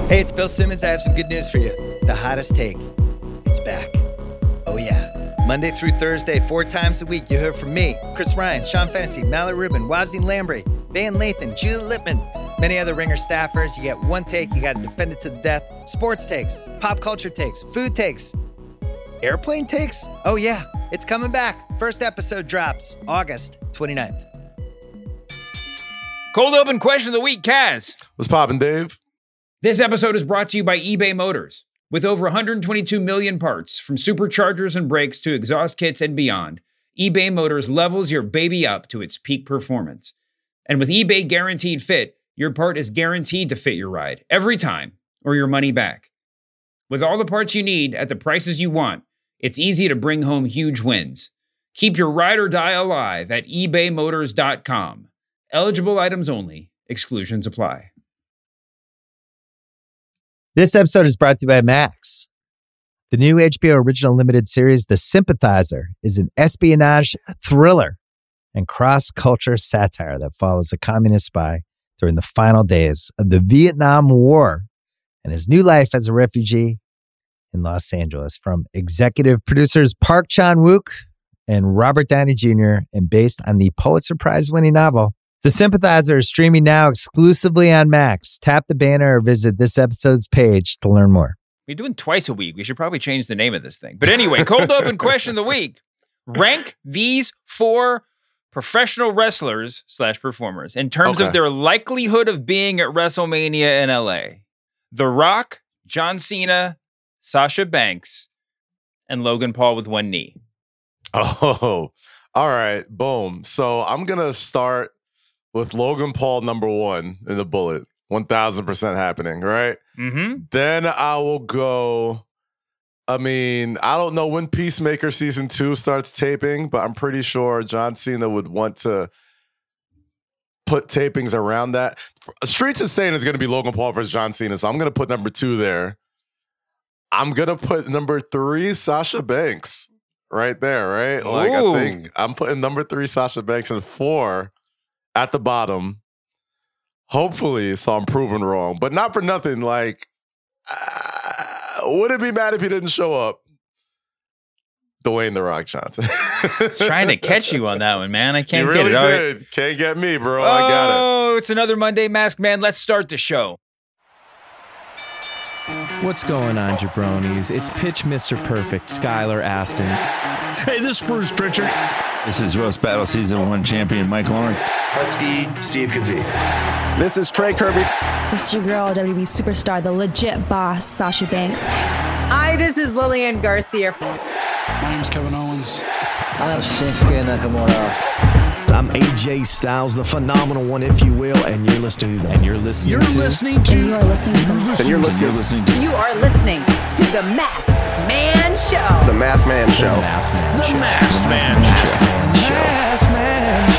Hey, it's Bill Simmons. I have some good news for you. The hottest take. It's back. Oh, yeah. Monday through Thursday, 4 times a week, you hear from me, Chris Ryan, Sean Fennessy, Mallory Rubin, Wazny Lambre, Van Lathan, Julie Lippman, many other Ringer staffers. You get one take. You got to defend it to the death. Sports takes, pop culture takes, food takes, airplane takes. Oh, yeah. It's coming back. First episode drops August 29th. Cold open question of the week, Kaz. What's poppin', Dave? This episode is brought to you by eBay Motors. With over 122 million parts, from superchargers and brakes to exhaust kits and beyond, eBay Motors levels your baby up to its peak performance. And with eBay Guaranteed Fit, your part is guaranteed to fit your ride every time, or your money back. With all the parts you need at the prices you want, it's easy to bring home huge wins. Keep your ride or die alive at ebaymotors.com. Eligible items only. Exclusions apply. This episode is brought to you by Max. The new HBO original limited series, The Sympathizer, is an espionage thriller and cross-culture satire that follows a communist spy during the final days of the Vietnam War and his new life as a refugee in Los Angeles. From executive producers Park Chan-wook and Robert Downey Jr. and based on the Pulitzer Prize-winning novel, The Sympathizer is streaming now exclusively on Max. Tap the banner or visit this episode's page to learn more. We're doing twice a week. We should probably change the name of this thing. But anyway, cold open question of the week. Rank these 4 professional wrestlers / performers in terms of their likelihood of being at WrestleMania in LA. The Rock, John Cena, Sasha Banks, and Logan Paul with one knee. Oh, all right. Boom. So I'm going to start with Logan Paul number 1 in the bullet. 1,000% happening, right? Mm-hmm. Then I will go, I don't know when Peacemaker Season 2 starts taping, but I'm pretty sure John Cena would want to put tapings around that. Streets is saying it's going to be Logan Paul versus John Cena, so I'm going to put number 2 there. I'm going to put number 3, Sasha Banks, right there, right? Ooh. Like, I think I'm putting number 3, Sasha Banks, and 4 at the bottom. Hopefully, so I'm proven wrong, but not for nothing. Like, wouldn't be mad if he didn't show up. Dwayne "The Rock" Johnson. It's trying to catch you on that one, man. I can't you get really it. Did. Right. Can't get me, bro. I got it. Oh, it's another Monday Mask Man. Let's start the show. What's going on, jabronis? It's Pitch Mr. Perfect, Skylar Aston. Hey, this is Bruce Pritchard. This is Roast Battle Season 1 champion Mike Lawrence. Husky Steve Kazee. This is Trey Kirby. This is your girl, WWE superstar, the legit boss, Sasha Banks. Hi, this is Lillian Garcia. My name's Kevin Owens. I'm Shinsuke Nakamura. I'm AJ Styles, the phenomenal one, if you will, and you're listening to. You are listening to You are listening to The Masked Man Show. The Masked Man Show. The Masked Man Show. Masked Man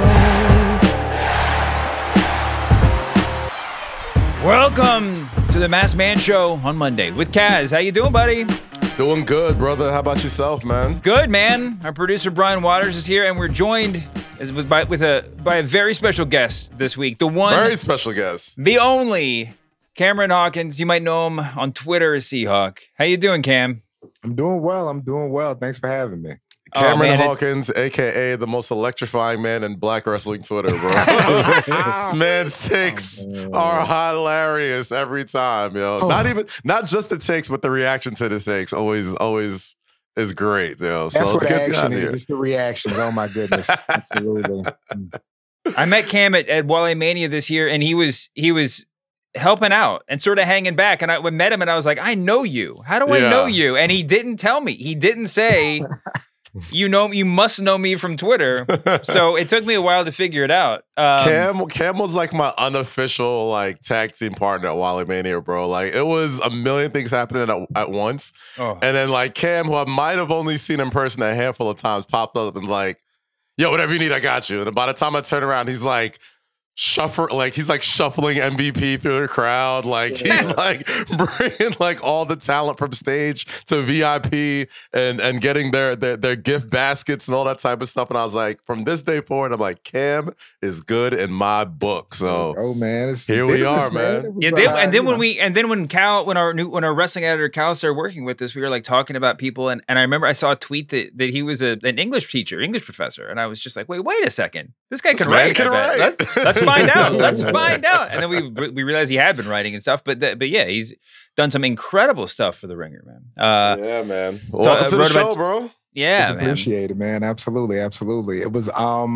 Show. Welcome to the Masked Man Show on Monday with Kaz. How you doing, buddy? Doing good, brother. How about yourself, man? Good, man. Our producer Brian Waters is here, and we're joined by a very special guest this week. The one, very special guest, the only Cameron Hawkins. You might know him on Twitter as Seahawk. How you doing, Cam? I'm doing well. Thanks for having me. Cameron Hawkins, a.k.a. the most electrifying man in black wrestling Twitter, bro. This man's takes are hilarious every time, yo. Not just the takes, but the reaction to the takes always is great, yo. So that's what get action is. It's the reactions. Oh, my goodness. Absolutely. I met Cam at Wale Mania this year, and he was helping out and sort of hanging back. And I met him, and I was like, I know you. How do I know you? And he didn't tell me. He didn't say... You must know me from Twitter. So it took me a while to figure it out. Cam was like my unofficial like tag team partner at Wally Mania, bro. Like it was a million things happening at once. Oh. And then like Cam, who I might have only seen in person a handful of times, popped up and like, yo, whatever you need, I got you. And by the time I turn around, he's like he's like shuffling MVP through the crowd. Like he's like bringing like all the talent from stage to VIP and getting their gift baskets and all that type of stuff. And I was like, from this day forward, I'm like, Cam is good in my book. So man, here we are, man. Yeah, when our wrestling editor Cal started working with us, we were like talking about people, and I remember I saw a tweet that he was an English professor, and I was just like, wait a second, this guy can write. Let's find out. Let's find out. And then we realized he had been writing and stuff, but yeah, he's done some incredible stuff for the Ringer, man. Yeah, man. Welcome to the show, bro. Yeah, it's appreciated, man. Absolutely. It was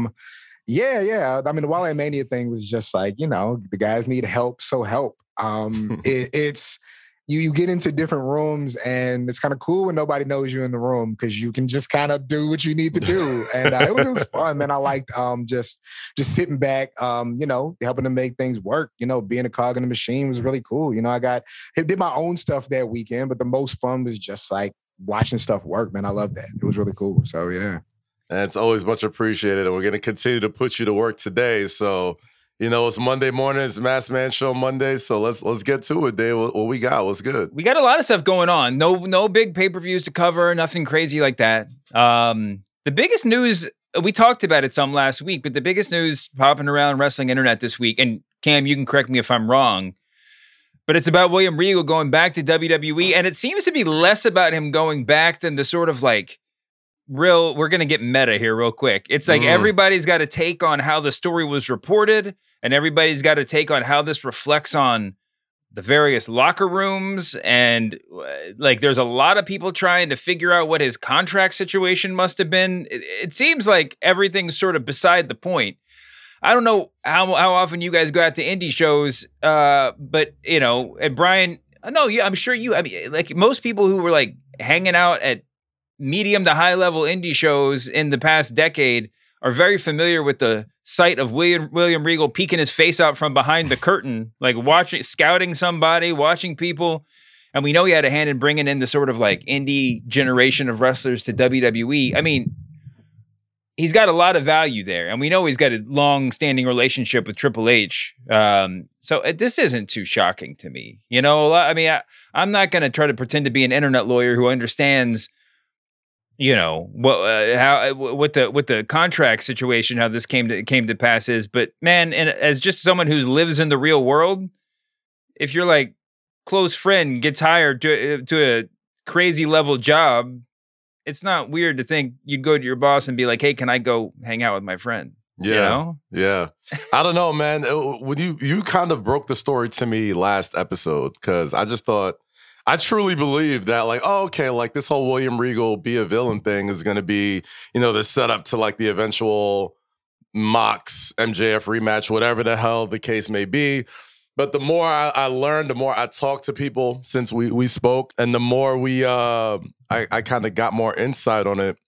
yeah. I mean, the Wale Mania thing was just like, the guys need help, so help. It's you get into different rooms, and it's kind of cool when nobody knows you're in the room because you can just kind of do what you need to do. And it was fun, man. I liked just sitting back, helping to make things work. Being a cog in the machine was really cool. I did my own stuff that weekend, but the most fun was just like watching stuff work, man. I love that. It was really cool. So yeah. And it's always much appreciated, and we're going to continue to put you to work today. So, it's Monday morning. It's Masked Man Show Monday. So let's get to it, Dave. What we got? What's good? We got a lot of stuff going on. No big pay-per-views to cover. Nothing crazy like that. The biggest news, we talked about it some last week, but the biggest news popping around wrestling internet this week, and Cam, you can correct me if I'm wrong, but it's about William Regal going back to WWE, and it seems to be less about him going back than the sort of like we're going to get meta here real quick. It's like everybody's got to take on how the story was reported, and everybody's got to take on how this reflects on the various locker rooms. And like, there's a lot of people trying to figure out what his contract situation must have been. It seems like everything's sort of beside the point. I don't know how often you guys go out to indie shows, but and Brian, I'm sure like most people who were like hanging out at medium to high level indie shows in the past decade are very familiar with the sight of William Regal peeking his face out from behind the curtain, like scouting somebody, watching people. And we know he had a hand in bringing in the sort of like indie generation of wrestlers to WWE. I mean, he's got a lot of value there, and we know he's got a long-standing relationship with Triple H. So this isn't too shocking to me. I'm not going to try to pretend to be an internet lawyer who understands what the contract situation, how this came to pass is, but man, and as just someone who lives in the real world, if your like close friend gets hired to a crazy level job, it's not weird to think you'd go to your boss and be like, "Hey, can I go hang out with my friend?" Yeah, yeah. I don't know, man. When you kind of broke the story to me last episode, because I just thought. I truly believe that, like, like this whole William Regal be a villain thing is going to be, the setup to like the eventual Mox MJF rematch, whatever the hell the case may be. But the more I learned, the more I talked to people since we spoke, and the more I kind of got more insight on it.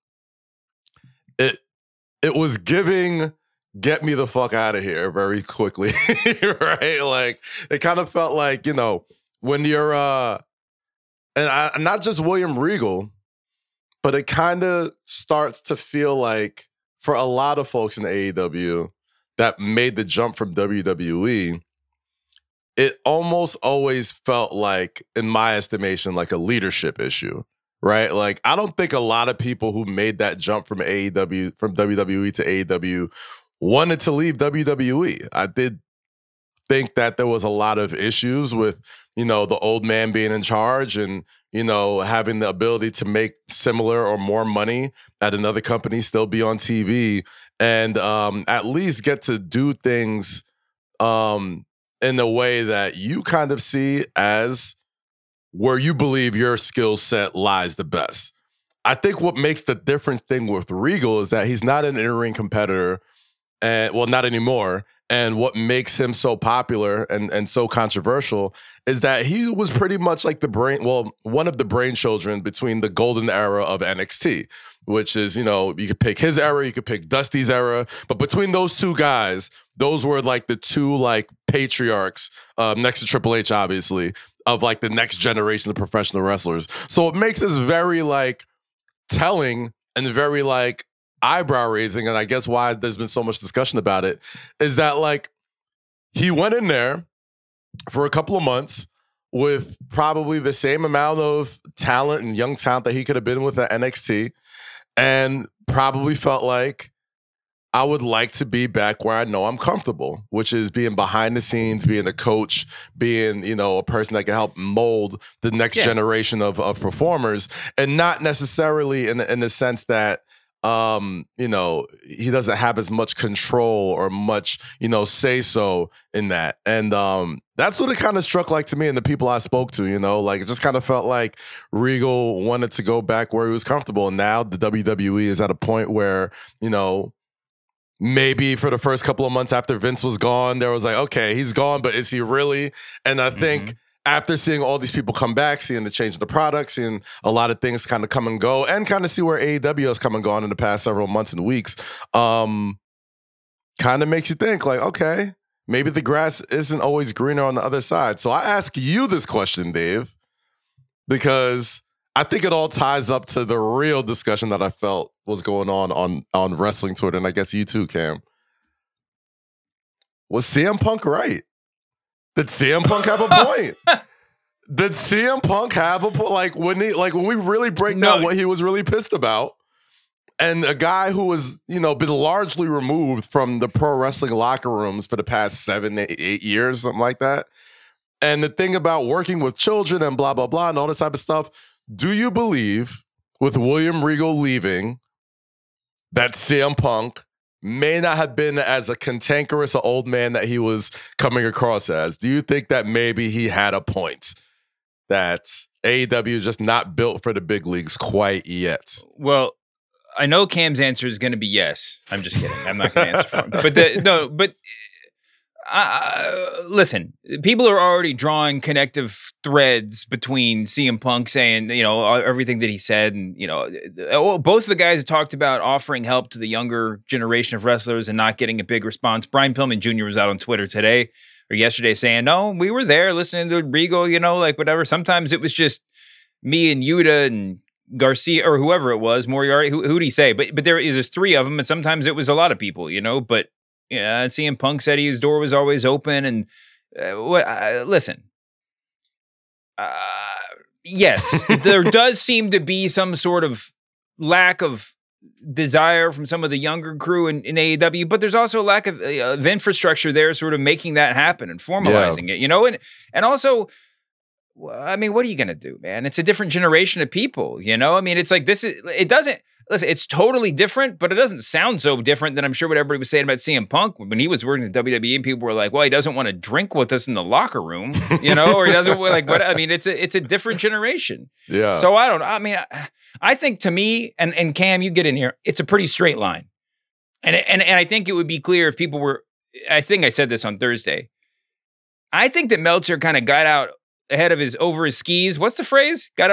It was giving get me the fuck out of here very quickly, right? Like it kind of felt like when you're and not just William Regal, but it kind of starts to feel like for a lot of folks in AEW that made the jump from WWE, it almost always felt like, in my estimation, like a leadership issue, right? Like I don't think a lot of people who made that jump from WWE to AEW wanted to leave WWE. I did think that there was a lot of issues with the old man being in charge and, having the ability to make similar or more money at another company, still be on TV, and at least get to do things in a way that you kind of see as where you believe your skill set lies the best. I think what makes the different thing with Regal is that he's not an in-ring competitor, and not anymore. And what makes him so popular and so controversial is that he was pretty much like one of the brain children between the golden era of NXT, which is, you could pick his era, you could pick Dusty's era. But between those two guys, those were like the two like patriarchs next to Triple H, obviously, of like the next generation of professional wrestlers. So it makes this very like telling and very like eyebrow raising, and I guess why there's been so much discussion about it is that like he went in there for a couple of months with probably the same amount of talent and young talent that he could have been with at NXT, and probably felt like, I would like to be back where I know I'm comfortable, which is being behind the scenes, being a coach, being, a person that can help mold the next generation of performers, and not necessarily in the sense that, he doesn't have as much control or much, say-so in that. And that's what it kind of struck like to me and the people I spoke to, it just kind of felt like Regal wanted to go back where he was comfortable. And now the WWE is at a point where, maybe for the first couple of months after Vince was gone, there was like, okay, he's gone, but is he really? And I think after seeing all these people come back, seeing the change of the product, seeing a lot of things kind of come and go, and kind of see where AEW has come and gone in the past several months and weeks, kind of makes you think like, okay, maybe the grass isn't always greener on the other side. So I ask you this question, Dave, because I think it all ties up to the real discussion that I felt was going on wrestling Twitter, and I guess you too, Cam. Was CM Punk right? Did CM Punk have a point? Did CM Punk have a point? Like when we really break down what he was really pissed about, and a guy who was, been largely removed from the pro wrestling locker rooms for the past 7, 8 years, something like that. And the thing about working with children and blah, blah, blah, and all this type of stuff, do you believe with William Regal leaving that CM Punk may not have been as a cantankerous old man that he was coming across as? Do you think that maybe he had a point that AEW is just not built for the big leagues quite yet? Well, I know Cam's answer is going to be yes. I'm just kidding. I'm not going to answer for him. But listen, people are already drawing connective threads between CM Punk saying, everything that he said. And, both of the guys have talked about offering help to the younger generation of wrestlers and not getting a big response. Brian Pillman Jr. was out on Twitter today or yesterday saying, no, we were there listening to Regal, whatever. Sometimes it was just me and Yuta and Garcia or whoever it was, Moriarty. Who'd he say? But there's 3 of them. And sometimes it was a lot of people, but yeah, CM Punk said his door was always open, and listen. Yes, there does seem to be some sort of lack of desire from some of the younger crew in AEW, but there's also a lack of infrastructure there, sort of making that happen and formalizing it, and also, I mean, what are you gonna do, man? It's a different generation of people, it's like listen, it's totally different, but it doesn't sound so different than I'm sure what everybody was saying about CM Punk when he was working at WWE, and people were like, well, he doesn't want to drink with us in the locker room, or he doesn't like what I mean, it's a different generation. Yeah. So I think to me, and Cam, you get in here, it's a pretty straight line. And I think it would be clear if people were, I think I said this on Thursday. I think that Meltzer kind of got out ahead of over his skis. What's the phrase? Got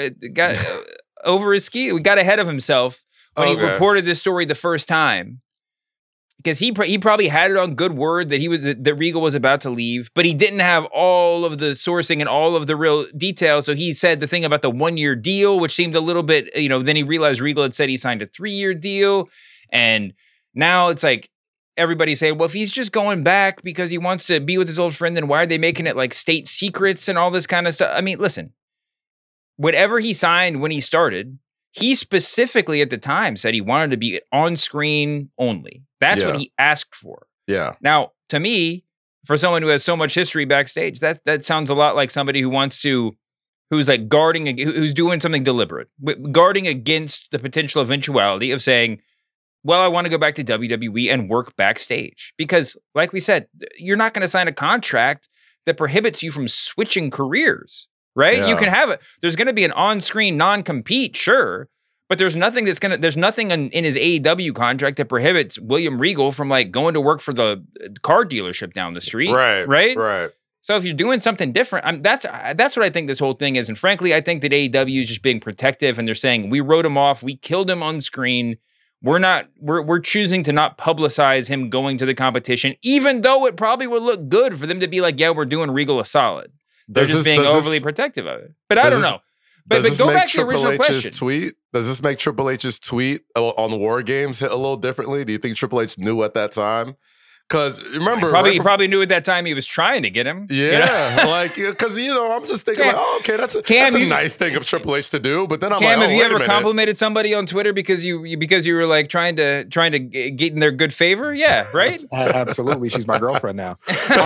over his ski. We got ahead of himself when he reported this story the first time, because he probably had it on good word that Regal was about to leave, but he didn't have all of the sourcing and all of the real details. So he said the thing about the 1-year deal, which seemed a little bit, then he realized Regal had said he signed a 3-year deal. And now it's like everybody's saying, well, if he's just going back because he wants to be with his old friend, then why are they making it like state secrets and all this kind of stuff? I mean, listen. Whatever he signed when he started, he specifically at the time said he wanted to be on screen only. That's what he asked for. Yeah. Now, to me, for someone who has so much history backstage, that sounds a lot like somebody who's like who's doing something deliberate, guarding against the potential eventuality of saying, well, I want to go back to WWE and work backstage. Because like we said, you're not going to sign a contract that prohibits you from switching careers. Right? Yeah. You can have it. There's going to be an on-screen non-compete, sure, but there's nothing there's nothing in his AEW contract that prohibits William Regal from like going to work for the car dealership down the street. Right. So if you're doing something different, that's what I think this whole thing is. And frankly, I think that AEW is just being protective, and they're saying we wrote him off, we killed him on screen. We're choosing to not publicize him going to the competition, even though it probably would look good for them to be like, yeah, we're doing Regal a solid. They're just being overly protective of it. But I don't know. But go back to the original question. Does this make Triple H's tweet on the War Games hit a little differently? Do you think Triple H knew at that time? Because remember, he probably knew at that time he was trying to get him. Yeah, like because I'm just thinking, okay, that's a nice thing of Triple H to do. But then I'm Cam, like, have you ever complimented somebody on Twitter because you were like trying to get in their good favor? Yeah, right. Absolutely, she's my girlfriend now.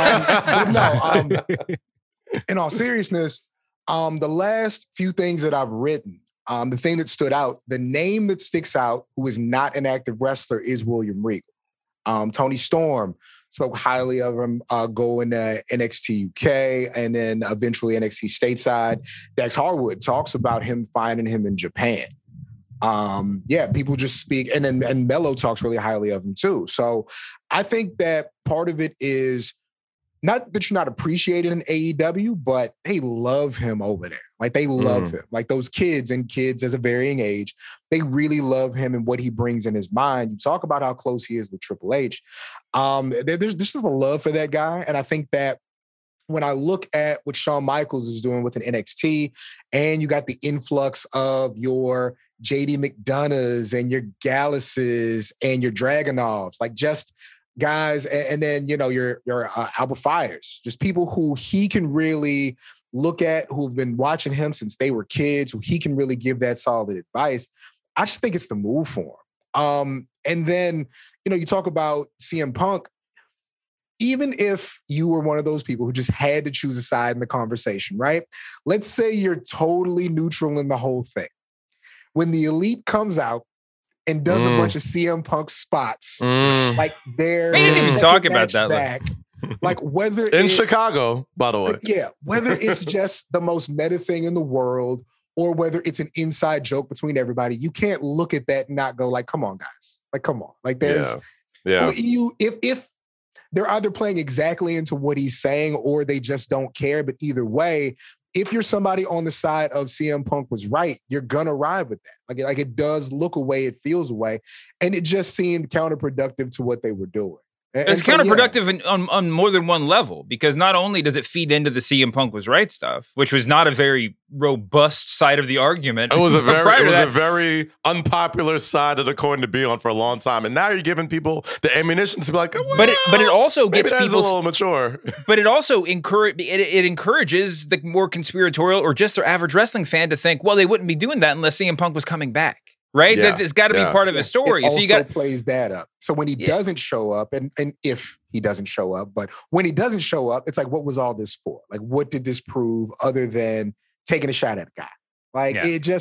In all seriousness, the last few things that I've written, the thing that stood out, the name that sticks out, who is not an active wrestler, is William Regal. Tony Storm spoke highly of him going to NXT UK and then eventually NXT stateside. Dax Harwood talks about him finding him in Japan. People just speak. And Mello talks really highly of him too. So I think that part of it is not that you're not appreciated in AEW, but they love him over there. Like they love him. Like those kids as a varying age, they really love him and what he brings in his mind. You talk about how close he is with Triple H. There's just a love for that guy. And I think that when I look at what Shawn Michaels is doing with an NXT, and you got the influx of your JD McDonoughs and your Galluses and your Dragunovs, like just guys, and then your Albert Fires, just people who he can really look at, who've been watching him since they were kids, who he can really give that solid advice. I just think it's the move for him. And then you talk about CM Punk. Even if you were one of those people who just had to choose a side in the conversation, right? Let's say you're totally neutral in the whole thing. When the Elite comes out and does a bunch of CM Punk spots, like they're we didn't even talk about that. Back, like whether in Chicago, by the way, whether it's just the most meta thing in the world or whether it's an inside joke between everybody, you can't look at that and not go like, "Come on, guys! Like, come on!" Like, there's if they're either playing exactly into what he's saying or they just don't care. But either way, if you're somebody on the side of CM Punk was right, you're gonna ride with that. Like it does look away, it feels away, and it just seemed counterproductive to what they were doing. It's counterproductive on more than one level, because not only does it feed into the CM Punk was right stuff, which was not a very robust side of the argument. It was a very unpopular side of the coin to be on for a long time, and now you're giving people the ammunition to be like, well, but it also gets people a little mature. But it also encourages the more conspiratorial or just their average wrestling fan to think, well, they wouldn't be doing that unless CM Punk was coming back. Right? Yeah. It's got to be part of his story. It so also plays that up. So when he doesn't show up, and if he doesn't show up, but when he doesn't show up, it's like, what was all this for? Like, what did this prove other than taking a shot at a guy? Like,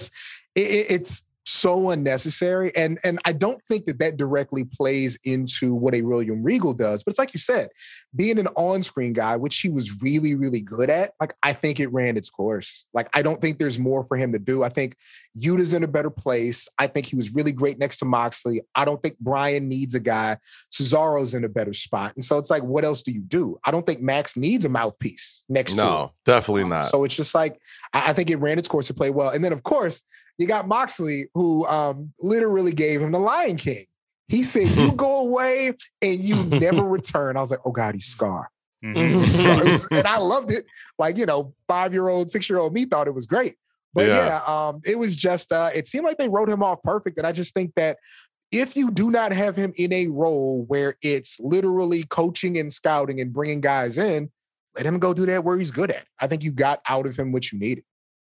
it's so unnecessary. And I don't think that directly plays into what a William Regal does. But it's like you said, being an on-screen guy, which he was really, really good at, like, I think it ran its course. Like, I don't think there's more for him to do. I think Yuta's in a better place. I think he was really great next to Moxley. I don't think Bryan needs a guy. Cesaro's in a better spot. And so it's like, what else do you do? I don't think Max needs a mouthpiece next to him. No, definitely not. So it's just like, I think it ran its course to play well. And then, of course, you got Moxley, who literally gave him the Lion King. He said, you go away and you never return. I was like, oh God, he's Scar. Mm-hmm. And I loved it. Like, 5-year-old, 6-year-old me thought it was great. But it was just, it seemed like they wrote him off perfect. And I just think that if you do not have him in a role where it's literally coaching and scouting and bringing guys in, let him go do that where he's good at. I think you got out of him what you needed.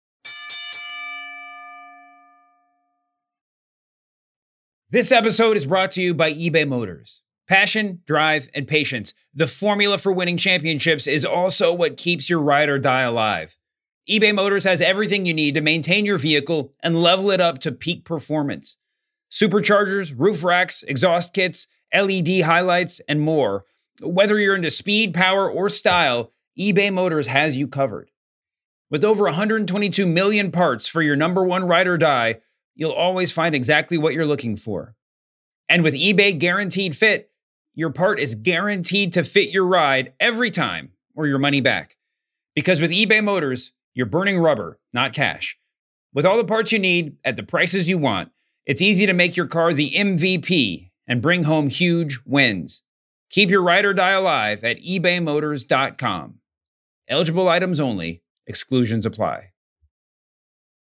This episode is brought to you by eBay Motors. Passion, drive, and patience. The formula for winning championships is also what keeps your ride or die alive. eBay Motors has everything you need to maintain your vehicle and level it up to peak performance. Superchargers, roof racks, exhaust kits, LED highlights, and more. Whether you're into speed, power, or style, eBay Motors has you covered. With over 122 million parts for your number one ride or die, you'll always find exactly what you're looking for. And with eBay Guaranteed Fit, your part is guaranteed to fit your ride every time or your money back. Because with eBay Motors, you're burning rubber, not cash. With all the parts you need at the prices you want, it's easy to make your car the MVP and bring home huge wins. Keep your ride or die alive at ebaymotors.com. Eligible items only. Exclusions apply.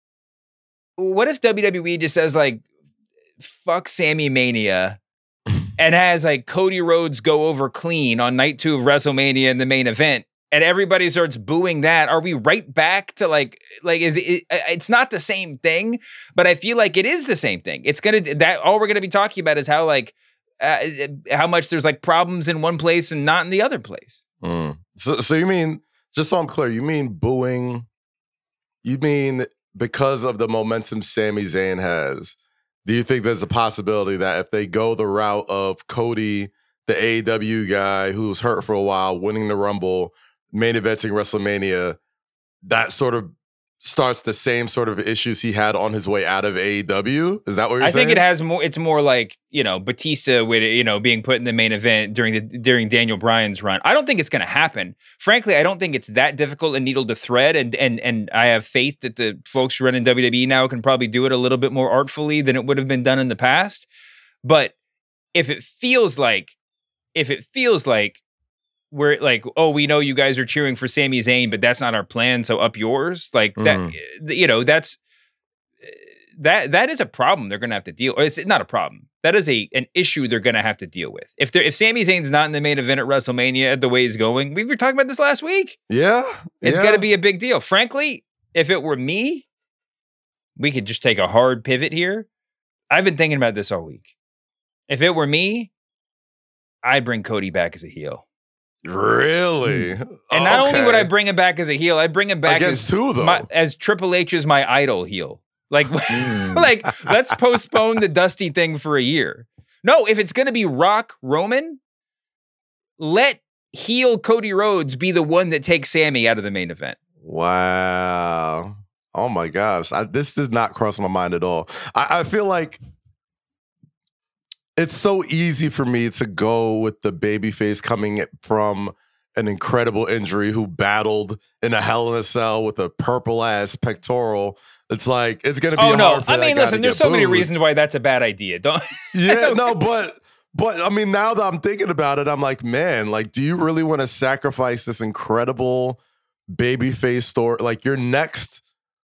What if WWE just says, like, fuck Sammy Mania and has like Cody Rhodes go over clean on night 2 of WrestleMania in the main event, and everybody starts booing that, are we right back to like is it? It's not the same thing, but I feel like it is the same thing. It's all we're gonna be talking about is how like how much there's like problems in one place and not in the other place. So you mean, just so I'm clear, you mean booing? You mean because of the momentum Sami Zayn has? Do you think there's a possibility that if they go the route of Cody, the AEW guy who's hurt for a while, winning the Rumble, main eventing WrestleMania, that sort of starts the same sort of issues he had on his way out of AEW? Is that what you're saying? I think it has more. It's more like, Batista with being put in the main event during Daniel Bryan's run. I don't think it's going to happen. Frankly, I don't think it's that difficult a needle to thread, and I have faith that the folks running WWE now can probably do it a little bit more artfully than it would have been done in the past. But if it feels like we're like, oh, we know you guys are cheering for Sami Zayn, but that's not our plan, so up yours. Like that, that is a problem they're going to have to deal with. It's not a problem. That is an issue they're going to have to deal with. If Sami Zayn's not in the main event at WrestleMania the way he's going, we were talking about this last week. Yeah. It's going to be a big deal. Frankly, if it were me, we could just take a hard pivot here. I've been thinking about this all week. If it were me, I'd bring Cody back as a heel. Really? And not only would I bring him back as a heel, I'd bring him back as Triple H is my idol heel. Like, let's postpone the Dusty thing for a year. No, if it's going to be Rock Roman, let heel Cody Rhodes be the one that takes Sami out of the main event. Wow. Oh my gosh. This did not cross my mind at all. I feel like it's so easy for me to go with the babyface coming from an incredible injury who battled in a Hell in a Cell with a purple-ass pectoral. It's like, it's going to be hard for that guy listen, there's so many reasons why that's a bad idea. But I mean, now that I'm thinking about it, I'm like, man, like, do you really want to sacrifice this incredible babyface story? Like, your next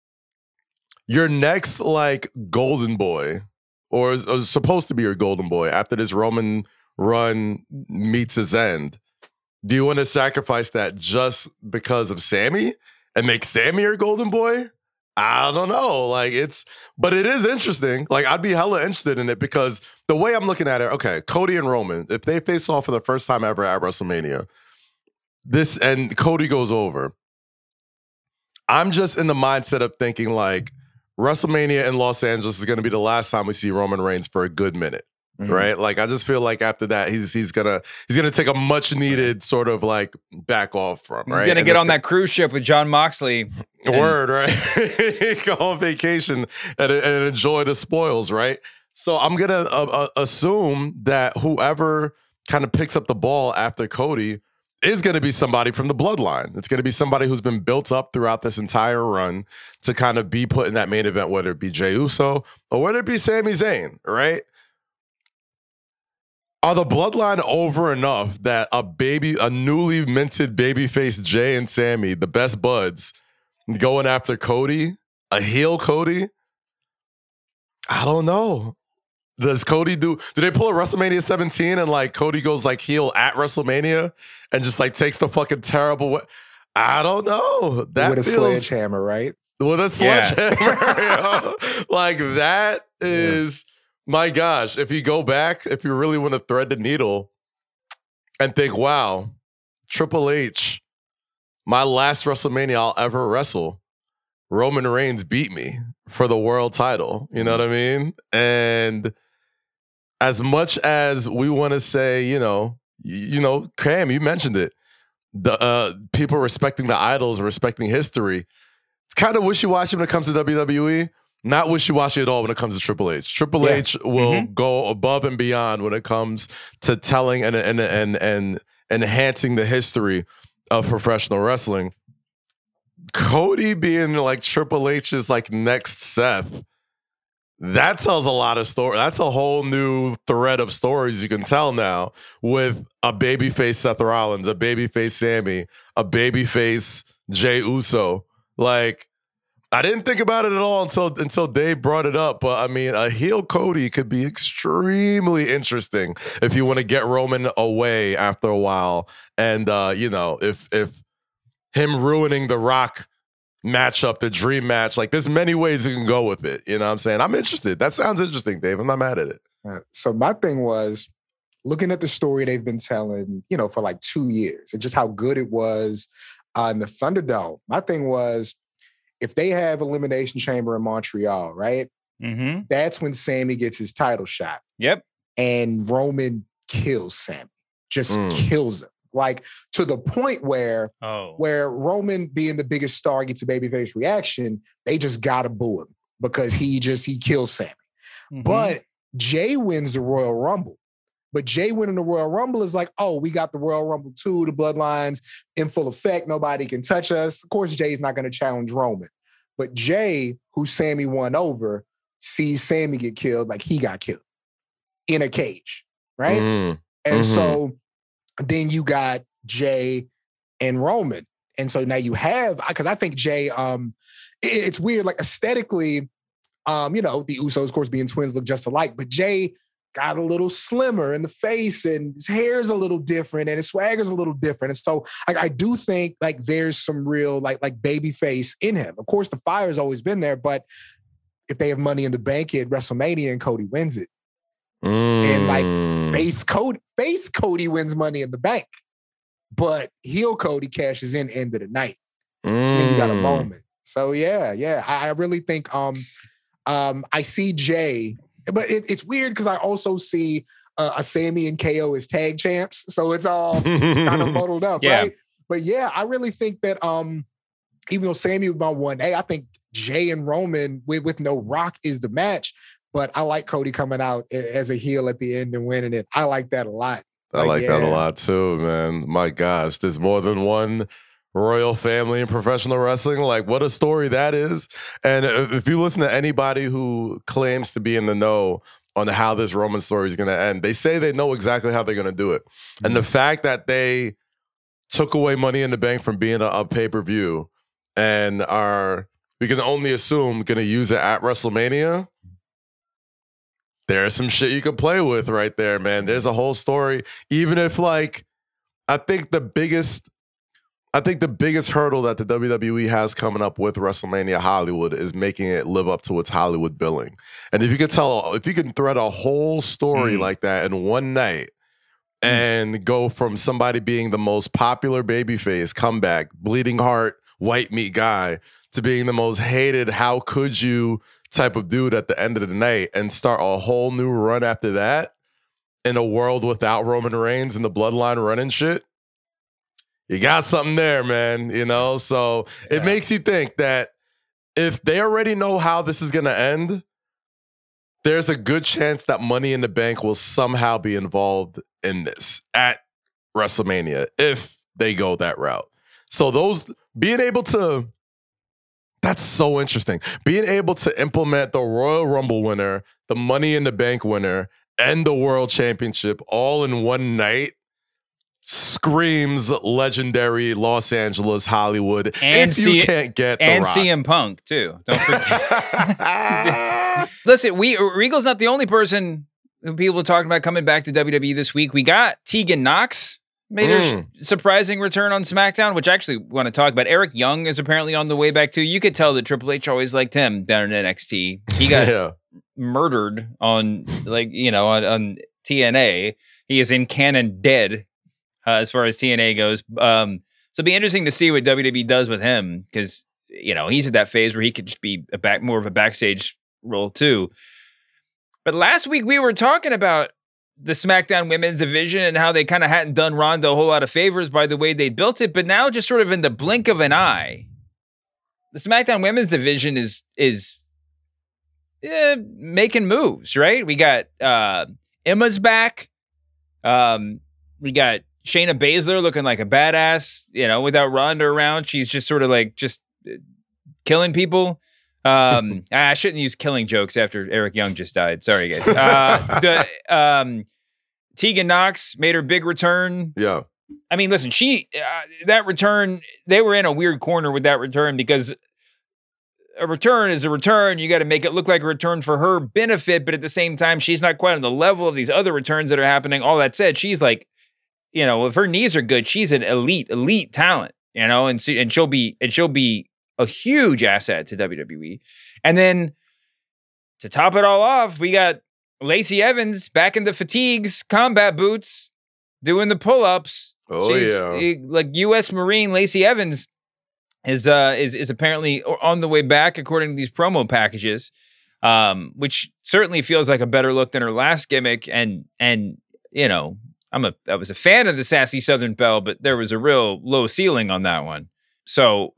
like golden boy, or is supposed to be your golden boy after this Roman run meets its end. Do you want to sacrifice that just because of Sami and make Sami your golden boy? I don't know. But it is interesting. Like, I'd be hella interested in it because the way I'm looking at it, okay, Cody and Roman, if they face off for the first time ever at WrestleMania, and Cody goes over, I'm just in the mindset of thinking like, WrestleMania in Los Angeles is going to be the last time we see Roman Reigns for a good minute, right? Like, I just feel like after that, he's gonna take a much needed sort of like back off from, right? He's gonna get on that cruise ship with John Moxley. Word, right? Go on vacation and enjoy the spoils, right? So I'm gonna assume that whoever kind of picks up the ball after Cody is going to be somebody from the bloodline. It's going to be somebody who's been built up throughout this entire run to kind of be put in that main event, whether it be Jey Uso or whether it be Sami Zayn, right? Are the bloodline over enough that a newly minted babyface Jey and Sami, the best buds, going after Cody, a heel Cody? I don't know. Does Cody do they pull a WrestleMania 17 and like Cody goes like heel at WrestleMania and just like takes the fucking terrible way? I don't know. That with a sledgehammer, right? With a sledgehammer. Like, that is, my gosh, if you go back, if you really want to thread the needle and think, wow, Triple H, my last WrestleMania I'll ever wrestle, Roman Reigns beat me for the world title. You know what I mean? And as much as we want to say, you know, Cam, you mentioned it, the people respecting the idols, respecting history, it's kind of wishy-washy when it comes to WWE. Not wishy-washy at all when it comes to Triple H. Triple H will go above and beyond when it comes to telling and enhancing the history of professional wrestling. Cody being like Triple H's like next Seth, that tells a lot of story. That's a whole new thread of stories you can tell now with a babyface Seth Rollins, a babyface Sami, a babyface Jey Uso. Like, I didn't think about it at all until Dave brought it up. But I mean, a heel Cody could be extremely interesting if you want to get Roman away after a while. And if him ruining the Rock matchup, the dream match, like there's many ways you can go with it. You know what I'm saying? I'm interested. That sounds interesting, Dave. I'm not mad at it. So my thing was looking at the story they've been telling, for like 2 years and just how good it was in the Thunderdome. My thing was, if they have Elimination Chamber in Montreal, right? Mm-hmm. That's when Sammy gets his title shot. Yep. And Roman kills Sammy, just kills him. Like to the point where Roman, being the biggest star, gets a babyface reaction, they just gotta boo him because he kills Sammy. Mm-hmm. But Jay wins the Royal Rumble. But Jay winning the Royal Rumble is like, oh, we got the Royal Rumble 2, the Bloodlines in full effect. Nobody can touch us. Of course, Jay's not going to challenge Roman. But Jay, who Sammy won over, sees Sammy get killed like he got killed in a cage, right? Mm-hmm. And so then you got Jay and Roman. And so now you have, because I think Jay, it's weird, like aesthetically, the Usos, of course, being twins, look just alike, but Jay got a little slimmer in the face and his hair's a little different and his swagger's a little different. And so I do think like there's some real like baby face in him. Of course, the fire's always been there, but if they have Money in the Bank at WrestleMania and Cody wins it, and like face Cody wins Money in the Bank, but heel Cody cashes in end of the night. And then you got a moment. So yeah. I really think I see Jay. But it's weird because I also see a Sammy and KO as tag champs. So it's all kind of muddled up, right? But yeah, I really think that even though Sammy was my 1A, I think Jay and Roman with no Rock is the match. But I like Cody coming out as a heel at the end and winning it. I like that a lot. I like that a lot too, man. My gosh, there's more than one royal family in professional wrestling. Like, what a story that is. And if you listen to anybody who claims to be in the know on how this Roman story is going to end, they say they know exactly how they're going to do it. And the fact that they took away Money in the Bank from being a pay-per-view and are, we can only assume, going to use it at WrestleMania, there's some shit you can play with right there, man. There's a whole story. Even if, like, I think the biggest hurdle that the WWE has coming up with WrestleMania Hollywood is making it live up to its Hollywood billing. And if you can thread a whole story like that in one night and go from somebody being the most popular babyface comeback, bleeding heart, white meat guy, to being the most hated, how could you type of dude at the end of the night, and start a whole new run after that in a world without Roman Reigns and the bloodline running shit, you got something there, man, So it makes you think that if they already know how this is going to end, there's a good chance that Money in the Bank will somehow be involved in this at WrestleMania if they go that route. So that's so interesting. Being able to implement the Royal Rumble winner, the Money in the Bank winner, and the World Championship all in one night screams legendary Los Angeles Hollywood. And you can't get The Rock. CM Punk too. Don't forget. Listen, Regal's not the only person who people are talking about coming back to WWE this week. We got Tegan Nox made her surprising return on SmackDown, which I actually want to talk about. Eric Young is apparently on the way back too. You could tell that Triple H always liked him down in NXT. He got murdered on on TNA. He is in canon dead. As far as TNA goes. So it'd be interesting to see what WWE does with him because, he's at that phase where he could just be more of a backstage role too. But last week we were talking about the SmackDown women's division and how they kind of hadn't done Ronda a whole lot of favors by the way they built it. But now just sort of in the blink of an eye, the SmackDown women's division is making moves, right? We got Emma's back. We got Shayna Baszler looking like a badass, without Ronda around. She's just sort of like just killing people. I shouldn't use killing jokes after Eric Young just died. Sorry, guys. Tegan Nox made her big return. Yeah. I mean, listen, that return, they were in a weird corner with that return because a return is a return. You got to make it look like a return for her benefit, but at the same time, she's not quite on the level of these other returns that are happening. All that said, she's like, if her knees are good, she's an elite talent, and she'll be a huge asset to WWE. And then to top it all off, we got Lacey Evans back in the fatigues, combat boots, doing the pull-ups. She's like U.S. Marine Lacey Evans is apparently on the way back according to these promo packages, which certainly feels like a better look than her last gimmick. And I was a fan of the sassy Southern Belle, but there was a real low ceiling on that one. So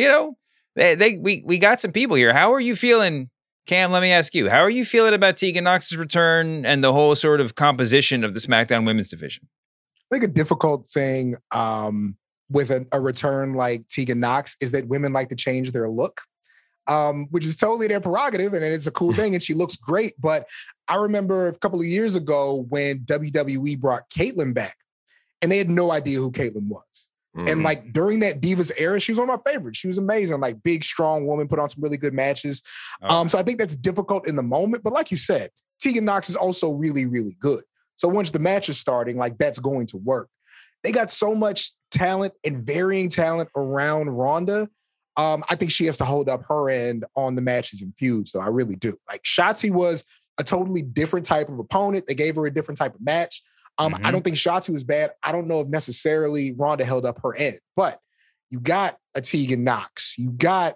we got some people here. How are you feeling, Cam? Let me ask you, how are you feeling about Tegan Nox's return and the whole sort of composition of the SmackDown Women's division? I think a difficult thing with a return like Tegan Nox is that women like to change their look, which is totally their prerogative, and it's a cool thing, and she looks great. But I remember a couple of years ago when WWE brought Caitlyn back, and they had no idea who Caitlyn was. Mm-hmm. And like during that Divas era, she was one of my favorites. She was amazing, like big, strong woman, put on some really good matches. So I think that's difficult in the moment. But like you said, Tegan Nox is also really, really good. So once the match is starting, like that's going to work. They got so much talent and varying talent around Ronda. I think she has to hold up her end on the matches and feuds. So I really do. Like Shotzi was a totally different type of opponent. They gave her a different type of match. I don't think Shotzi was bad. I don't know if necessarily Ronda held up her end, but you got a Tegan Nox. You got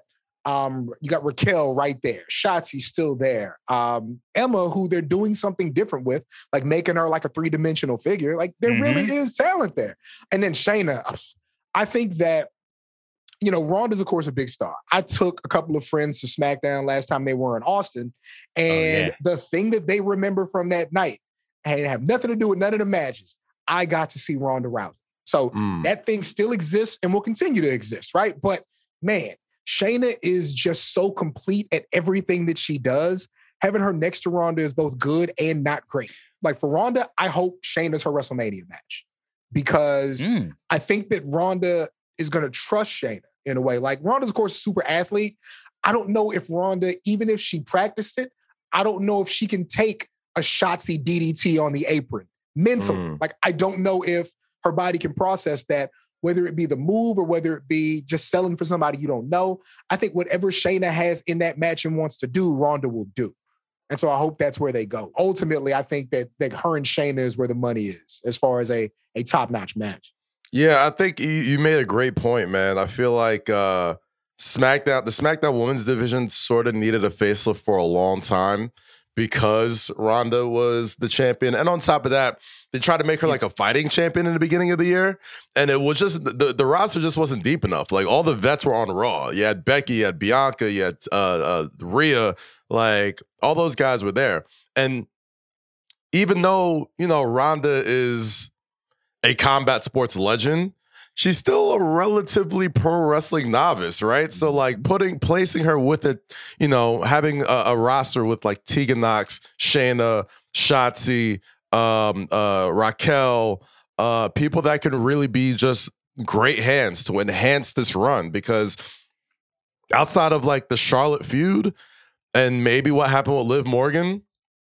Raquel right there. Shotzi's still there. Emma, who they're doing something different with, like making her like a three-dimensional figure. Like there really is talent there. And then Shayna, I think that, Ronda's, of course, a big star. I took a couple of friends to SmackDown last time they were in Austin. And the thing that they remember from that night, and it had nothing to do with none of the matches, I got to see Ronda Rousey. So that thing still exists and will continue to exist, right? But man, Shayna is just so complete at everything that she does. Having her next to Ronda is both good and not great. Like for Ronda, I hope Shayna's her WrestleMania match because I think that Ronda is going to trust Shayna in a way. Like Ronda's, of course, a super athlete. I don't know if Ronda, even if she practiced it, I don't know if she can take a Shotzi DDT on the apron mentally. Like I don't know if her body can process that, whether it be the move or whether it be just selling for somebody you don't know. I think whatever Shayna has in that match and wants to do, Ronda will do. And so I hope that's where they go. Ultimately, I think that her and Shayna is where the money is as far as a top-notch match. Yeah, I think you made a great point, man. I feel like the SmackDown Women's division sort of needed a facelift for a long time because Ronda was the champion. And on top of that, they tried to make her like a fighting champion in the beginning of the year. And it was just, the roster just wasn't deep enough. Like all the vets were on Raw. You had Becky, you had Bianca, you had Rhea, like all those guys were there. And even though, Ronda is a combat sports legend, she's still a relatively pro wrestling novice, right? So like placing her with it, having a roster with like Tegan Nox, Shayna, Shotzi, Raquel, people that can really be just great hands to enhance this run, because outside of like the Charlotte feud and maybe what happened with Liv Morgan,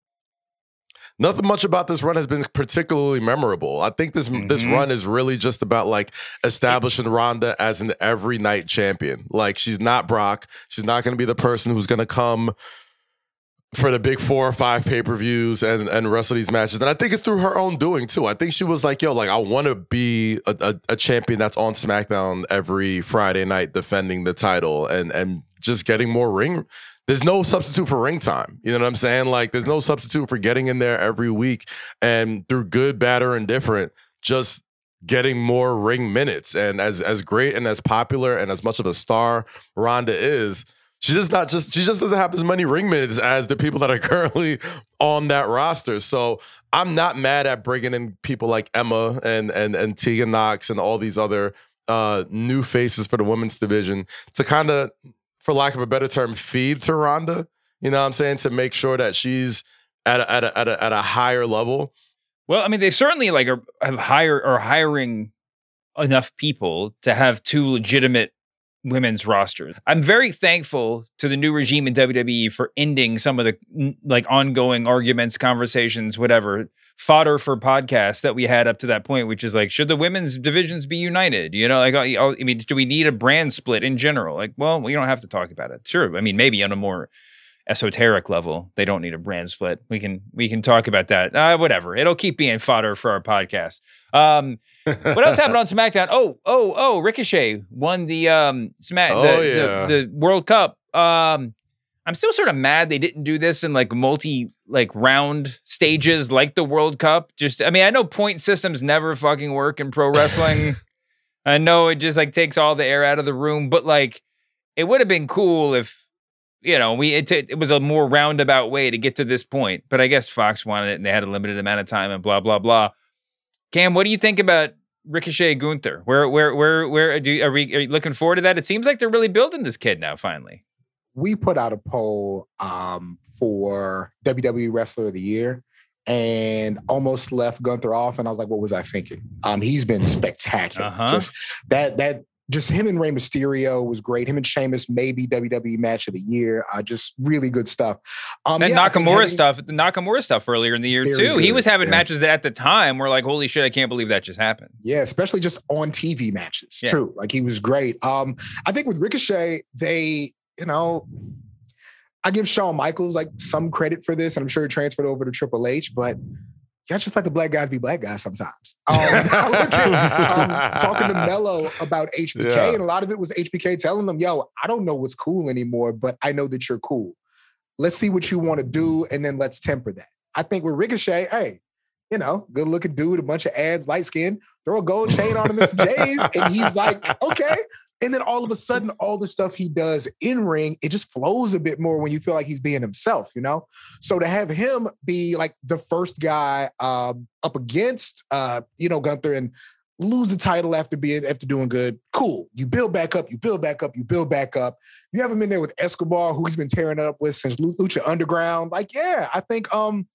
nothing much about this run has been particularly memorable. I think this run is really just about like establishing Ronda as an every night champion. Like she's not Brock. She's not going to be the person who's going to come for the big 4 or 5 pay-per-views and wrestle these matches. And I think it's through her own doing too. I think she was like, I want to be a champion that's on SmackDown every Friday night defending the title and just getting more ring. There's no substitute for ring time. You know what I'm saying? Like there's no substitute for getting in there every week and through good, bad, or indifferent, just getting more ring minutes. And as great and as popular and as much of a star Ronda is, she just doesn't have as many ring minutes as the people that are currently on that roster. So I'm not mad at bringing in people like Emma and Tegan Nox and all these other new faces for the women's division to kind of, for lack of a better term, feed to Ronda. You know what I'm saying? To make sure that she's at a higher level. Well, I mean, they certainly are hiring enough people to have 2 legitimate women's rosters. I'm very thankful to the new regime in WWE for ending some of the like ongoing arguments, conversations, whatever, fodder for podcasts that we had up to that point, which is like, should the women's divisions be united? You know, like, I mean, do we need a brand split in general? Like, well, we don't have to talk about it. Sure. I mean, maybe on a more esoteric level, they don't need a brand split. We can talk about that. Whatever. It'll keep being fodder for our podcast. What else happened on SmackDown? Oh, Ricochet won the the World Cup. I'm still sort of mad they didn't do this in like round stages like the World Cup. I mean, I know point systems never fucking work in pro wrestling. I know it just like takes all the air out of the room, but like it would have been cool if, you know, it was a more roundabout way to get to this point. But I guess Fox wanted it and they had a limited amount of time and blah, blah, blah. Cam, what do you think about Ricochet Gunther? Where are you looking forward to that? It seems like they're really building this kid now, finally. We put out a poll for WWE Wrestler of the Year and almost left Gunther off. And I was like, what was I thinking? He's been spectacular. Just him and Rey Mysterio was great. Him and Sheamus, maybe WWE Match of the Year. Just really good stuff. The Nakamura stuff earlier in the year too. Good. He was having matches that at the time were like, holy shit, I can't believe that just happened. Yeah, especially just on TV matches. Yeah. True. Like he was great. I think with Ricochet, they, you know, I give Shawn Michaels like some credit for this, and I'm sure it transferred over to Triple H, but y'all just let the black guys be black guys sometimes. Talking to Mello about HBK, and a lot of it was HBK telling them, yo, I don't know what's cool anymore, but I know that you're cool. Let's see what you want to do, and then let's temper that. I think with Ricochet, hey, you know, good-looking dude, a bunch of abs, light skin, throw a gold chain on him and some J's, and he's like, okay. And then all of a sudden, all the stuff he does in ring, it just flows a bit more when you feel like he's being himself, you know? So to have him be like the first guy up against, Gunther and lose the title after doing good, cool. You build back up, you build back up, you build back up. You have him in there with Escobar, who he's been tearing it up with since Lucha Underground. Like, yeah, I think,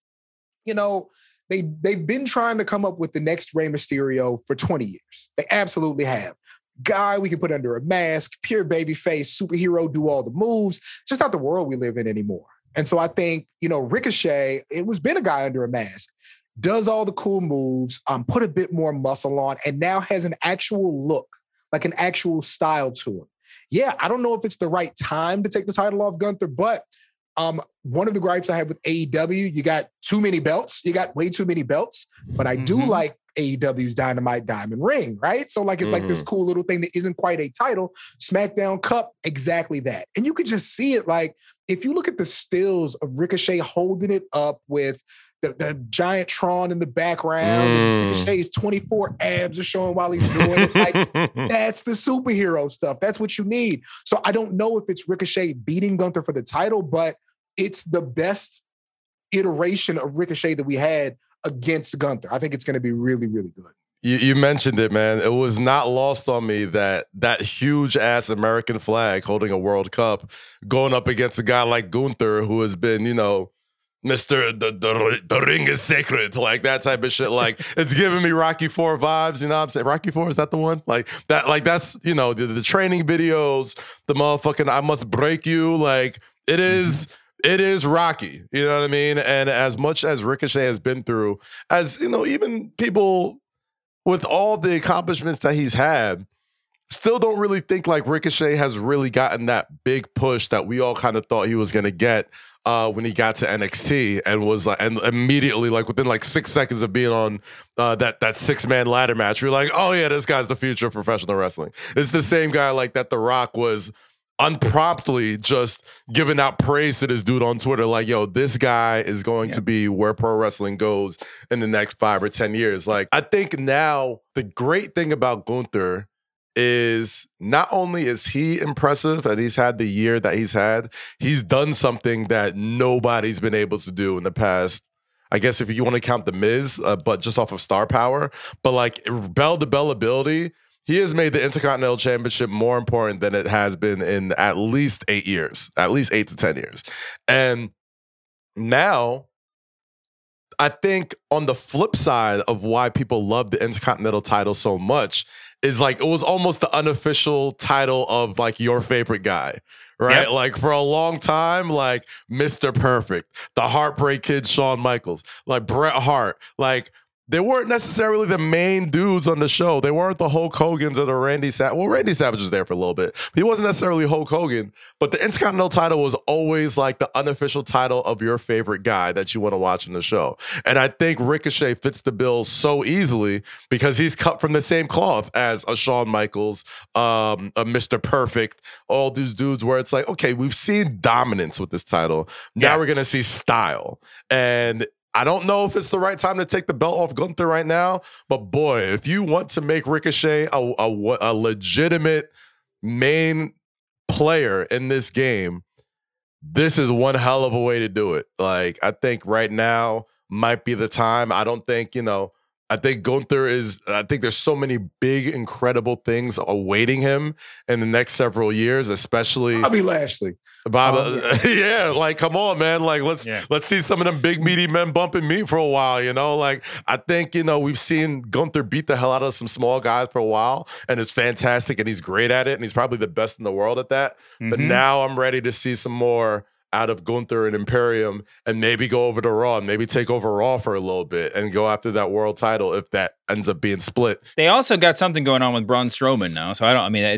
they've been trying to come up with the next Rey Mysterio for 20 years. They absolutely have. Guy we can put under a mask, pure baby face, superhero, do all the moves. Just not the world we live in anymore. And so I think, Ricochet, been a guy under a mask, does all the cool moves, put a bit more muscle on, and now has an actual look, like an actual style to him. Yeah, I don't know if it's the right time to take the title off Gunther, but one of the gripes I have with AEW, you got too many belts. You got way too many belts, but I do like AEW's Dynamite Diamond Ring, right? So like, it's like this cool little thing that isn't quite a title. SmackDown Cup, exactly that. And you could just see it. Like, if you look at the stills of Ricochet holding it up with the giant Tron in the background, and Ricochet's 24 abs are showing while he's doing it. Like, that's the superhero stuff. That's what you need. So I don't know if it's Ricochet beating Gunther for the title, but it's the best iteration of Ricochet that we had against Gunther. I think it's going to be really, really good. You mentioned it, man. It was not lost on me that huge ass American flag holding a World Cup going up against a guy like Gunther, who has been, Mr. The ring is sacred, like that type of shit. Like, it's giving me Rocky IV vibes, you know what I'm saying? Rocky IV, is that the one? Like that, like that's, the training videos, the motherfucking I must break you, like it is Rocky, you know what I mean? And as much as Ricochet has been through, as even people with all the accomplishments that he's had, still don't really think like Ricochet has really gotten that big push that we all kind of thought he was going to get when he got to NXT and was like, and immediately, like within like 6 seconds of being on that 6-man ladder match, you're like, oh yeah, this guy's the future of professional wrestling. It's the same guy like that The Rock was unpromptly just giving out praise to this dude on Twitter, like, yo, this guy is going to be where pro wrestling goes in the next 5 or 10 years. Like, I think now the great thing about Gunther is not only is he impressive and he's had the year that he's had, he's done something that nobody's been able to do in the past. I guess if you want to count The Miz, but just off of star power, but like bell-to-bell ability, he has made the Intercontinental Championship more important than it has been in at least 8 years, at least 8 to 10 years. And now, I think on the flip side of why people love the Intercontinental title so much is like, it was almost the unofficial title of like your favorite guy, right? Yep. Like for a long time, like Mr. Perfect, the Heartbreak Kid, Shawn Michaels, like Bret Hart, like they weren't necessarily the main dudes on the show. They weren't the Hulk Hogans or the Randy Savage. Well, Randy Savage was there for a little bit. He wasn't necessarily Hulk Hogan, but the Intercontinental title was always like the unofficial title of your favorite guy that you want to watch in the show. And I think Ricochet fits the bill so easily because he's cut from the same cloth as a Shawn Michaels, a Mr. Perfect, all these dudes where it's like, okay, we've seen dominance with this title. Now we're going to see style. And I don't know if it's the right time to take the belt off Gunther right now, but boy, if you want to make Ricochet a legitimate main player in this game, this is one hell of a way to do it. Like, I think right now might be the time. I don't think, I think Gunther I think there's so many big, incredible things awaiting him in the next several years, especially Bobby Lashley. Yeah, like come on, man. Like let's see some of them big meaty men bumping meat for a while, Like I think, we've seen Gunther beat the hell out of some small guys for a while, and it's fantastic, and he's great at it, and he's probably the best in the world at that. Mm-hmm. But now I'm ready to see some more out of Gunther and Imperium, and maybe go over to Raw, and maybe take over Raw for a little bit and go after that world title if that ends up being split. They also got something going on with Braun Strowman now, so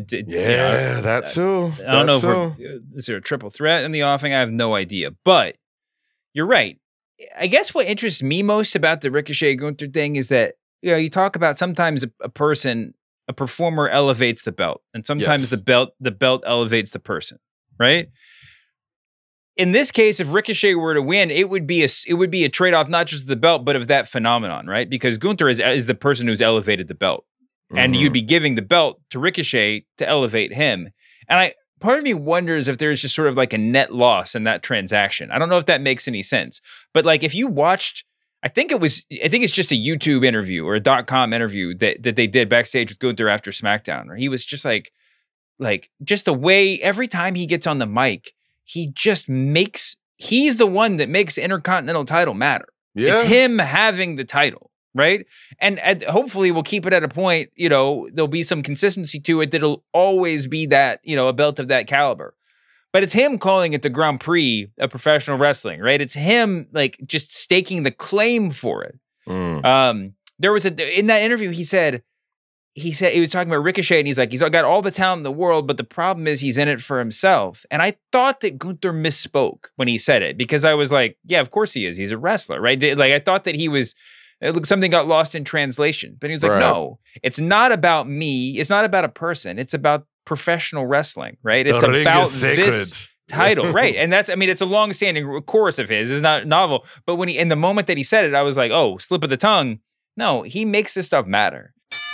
that too. I don't know if is there a triple threat in the offing? I have no idea, but you're right. I guess what interests me most about the Ricochet Gunther thing is that you talk about sometimes a performer elevates the belt, and sometimes the belt elevates the person, right? In this case, if Ricochet were to win, it would be a trade-off, not just of the belt, but of that phenomenon, right? Because Gunther is the person who's elevated the belt. And you'd be giving the belt to Ricochet to elevate him. And part of me wonders if there's just sort of like a net loss in that transaction. I don't know if that makes any sense. But like if you watched, I think it's just a YouTube interview or a .com interview that they did backstage with Gunther after SmackDown, where he was just like just the way every time he gets on the mic, he's the one that makes the Intercontinental title matter. Yeah. It's him having the title, right? And hopefully we'll keep it at a point, there'll be some consistency to it that'll always be that, a belt of that caliber. But it's him calling it the Grand Prix of professional wrestling, right? It's him just staking the claim for it. There was in that interview, he said he was talking about Ricochet, and he's got all the talent in the world, but the problem is he's in it for himself. And I thought that Gunther misspoke when he said it, because I was like, yeah, of course he is. He's a wrestler, right? Like I thought that something got lost in translation, but he was like, no, it's not about me. It's not about a person. It's about professional wrestling, right? It's about this title, right? And it's a long-standing chorus of his. It's not novel, but in the moment that he said it, I was like, oh, slip of the tongue. No, he makes this stuff matter.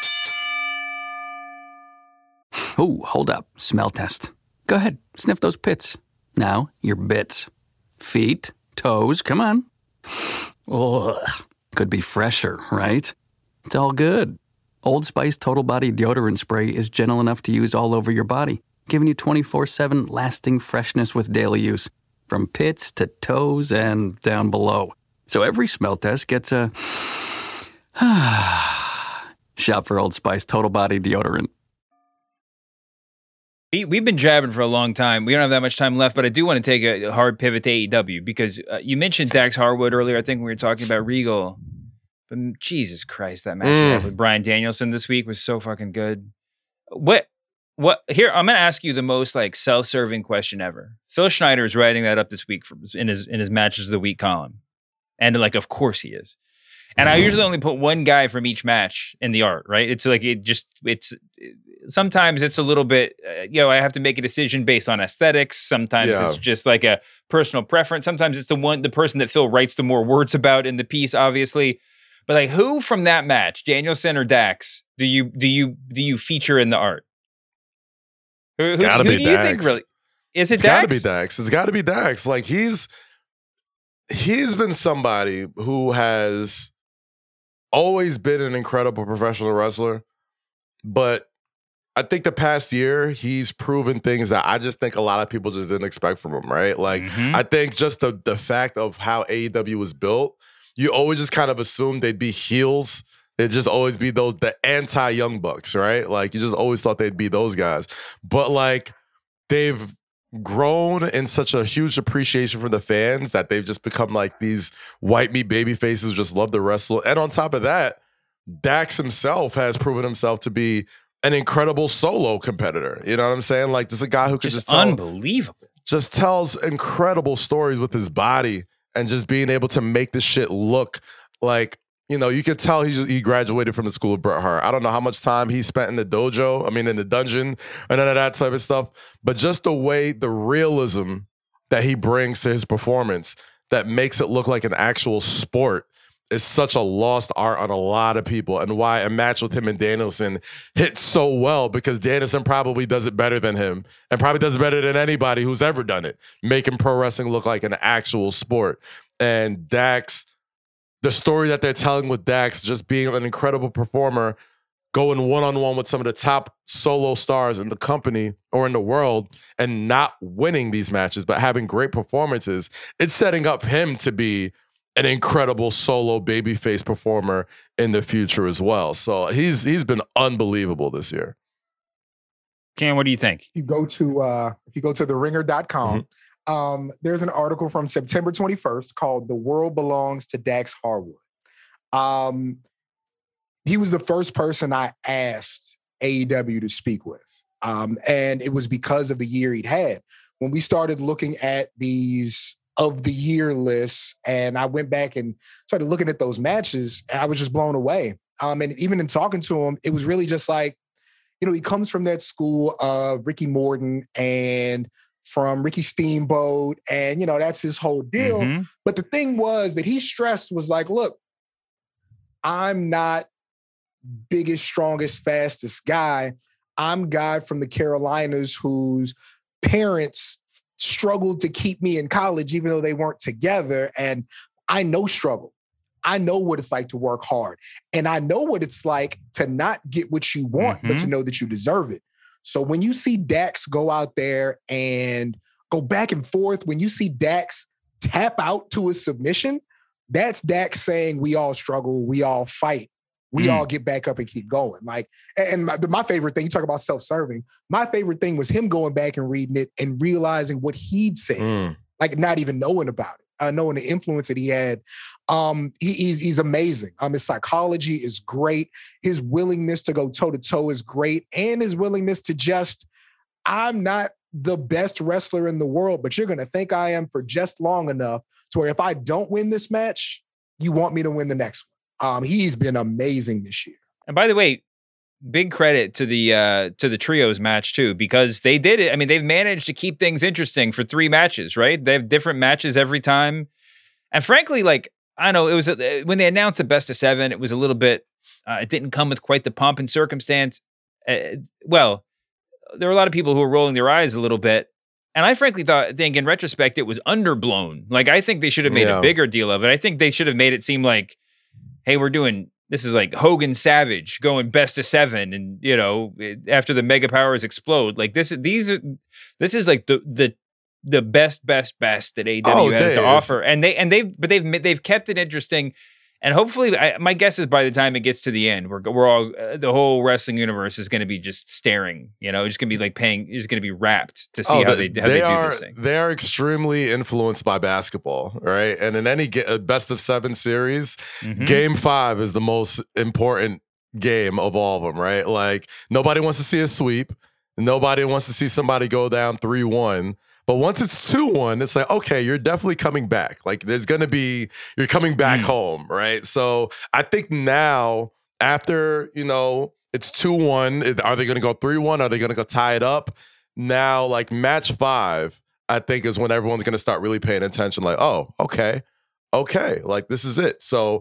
Oh, hold up. Smell test. Go ahead. Sniff those pits. Now, your bits. Feet, toes, come on. Ugh. Could be fresher, right? It's all good. Old Spice Total Body Deodorant Spray is gentle enough to use all over your body, giving you 24/7 lasting freshness with daily use, from pits to toes and down below. So every smell test gets a shop for Old Spice Total Body Deodorant. We've been jabbing for a long time. We don't have that much time left, but I do want to take a hard pivot to AEW because you mentioned Dax Harwood earlier. I think we were talking about Regal. But Jesus Christ, that match he had with Bryan Danielson this week was so fucking good. What? Here, I'm going to ask you the most self-serving question ever. Phil Schneider is writing that up this week in his matches of the week column. And of course he is. And I usually only put one guy from each match in the art, right? It's sometimes it's a little bit, I have to make a decision based on aesthetics. Sometimes it's just like a personal preference. Sometimes it's the person that Phil writes the more words about in the piece, obviously. But who from that match, Danielson or Dax, do you feature in the art? Who gotta be do Dax. You think really? Is it It's Dax? gotta be Dax. It's gotta be Dax. He's been somebody who has always been an incredible professional wrestler, but I think the past year he's proven things that I just think a lot of people just didn't expect from him, right? I think just the fact of how AEW was built, you always just kind of assumed they'd be heels It'd just always be the anti-Young Bucks, right? Like, you just always thought they'd be those guys. But, like, they've grown in such a huge appreciation from the fans that they've just become, like, these white meat baby faces who just love to wrestle. And on top of that, Dax himself has proven himself to be an incredible solo competitor. You know what I'm saying? Like, there's a guy who can just unbelievable. Just tells incredible stories with his body and just being able to make this shit look like, you know, you could tell he graduated from the school of Bret Hart. I don't know how much time he spent in the dojo, in the dungeon, and none of that type of stuff. But just the way, the realism that he brings to his performance that makes it look like an actual sport is such a lost art on a lot of people, and why a match with him and Danielson hit so well, because Danielson probably does it better than him and probably does it better than anybody who's ever done it, making pro wrestling look like an actual sport. And Dax, the story that they're telling with Dax, just being an incredible performer, going one-on-one with some of the top solo stars in the company or in the world and not winning these matches, but having great performances, it's setting up him to be an incredible solo babyface performer in the future as well. So he's been unbelievable this year. Cam, what do you think? If you go to theringer.com, there's an article from September 21st called "The World Belongs to Dax Harwood." He was the first person I asked AEW to speak with. And it was because of the year he'd had. When we started looking at these of the year lists, and I went back and started looking at those matches, I was just blown away. And even in talking to him, it was really just like, you know, he comes from that school of Ricky Morton and from Ricky Steamboat, and, you know, that's his whole deal. Mm-hmm. But the thing was that he stressed was like, look, I'm not biggest, strongest, fastest guy. I'm guy from the Carolinas whose parents struggled to keep me in college, even though they weren't together. And I know struggle. I know what it's like to work hard. And I know what it's like to not get what you want, but to know that you deserve it. So when you see Dax go out there and go back and forth, when you see Dax tap out to a submission, that's Dax saying, we all struggle, we all fight. We all get back up and keep going. Like, and my favorite thing, you talk about self-serving. My favorite thing was him going back and reading it and realizing what he'd said, like not even knowing about it, knowing the influence that he had. He's amazing. His psychology is great. His willingness to go toe-to-toe is great. And his willingness to just, I'm not the best wrestler in the world, but you're going to think I am for just long enough to where if I don't win this match, you want me to win the next one. He's been amazing this year. And by the way, big credit to the trios match too, because they did it. I mean, they've managed to keep things interesting for 3 matches, right? They have different matches every time. And frankly, like, I don't know, it was when they announced the best of 7, it was a little bit, it didn't come with quite the pomp and circumstance. Well, there were a lot of people who were rolling their eyes a little bit. And I frankly think in retrospect, it was underblown. Like, I think they should have made a bigger deal of it. I think they should have made it seem like, hey, this is like Hogan Savage going best of 7, and, you know, after the mega powers explode. Like, this is like the best that AEW has to offer. And they've kept it interesting. And hopefully, my guess is by the time it gets to the end, we're all the whole wrestling universe is going to be just staring. You know, it's going to be like it's going to be rapt to see how they do this thing. They are extremely influenced by basketball, right? And in any best of 7 series, Game 5 is the most important game of all of them, right? Like, nobody wants to see a sweep. Nobody wants to see somebody go down 3-1. But once it's 2-1, it's like, okay, you're definitely coming back. Like, you're coming back home, right? So I think now, after, you know, it's 2-1, are they going to go 3-1? Are they going to go tie it up? Now, like, match 5, I think, is when everyone's going to start really paying attention. Like, oh, okay, like, this is it. So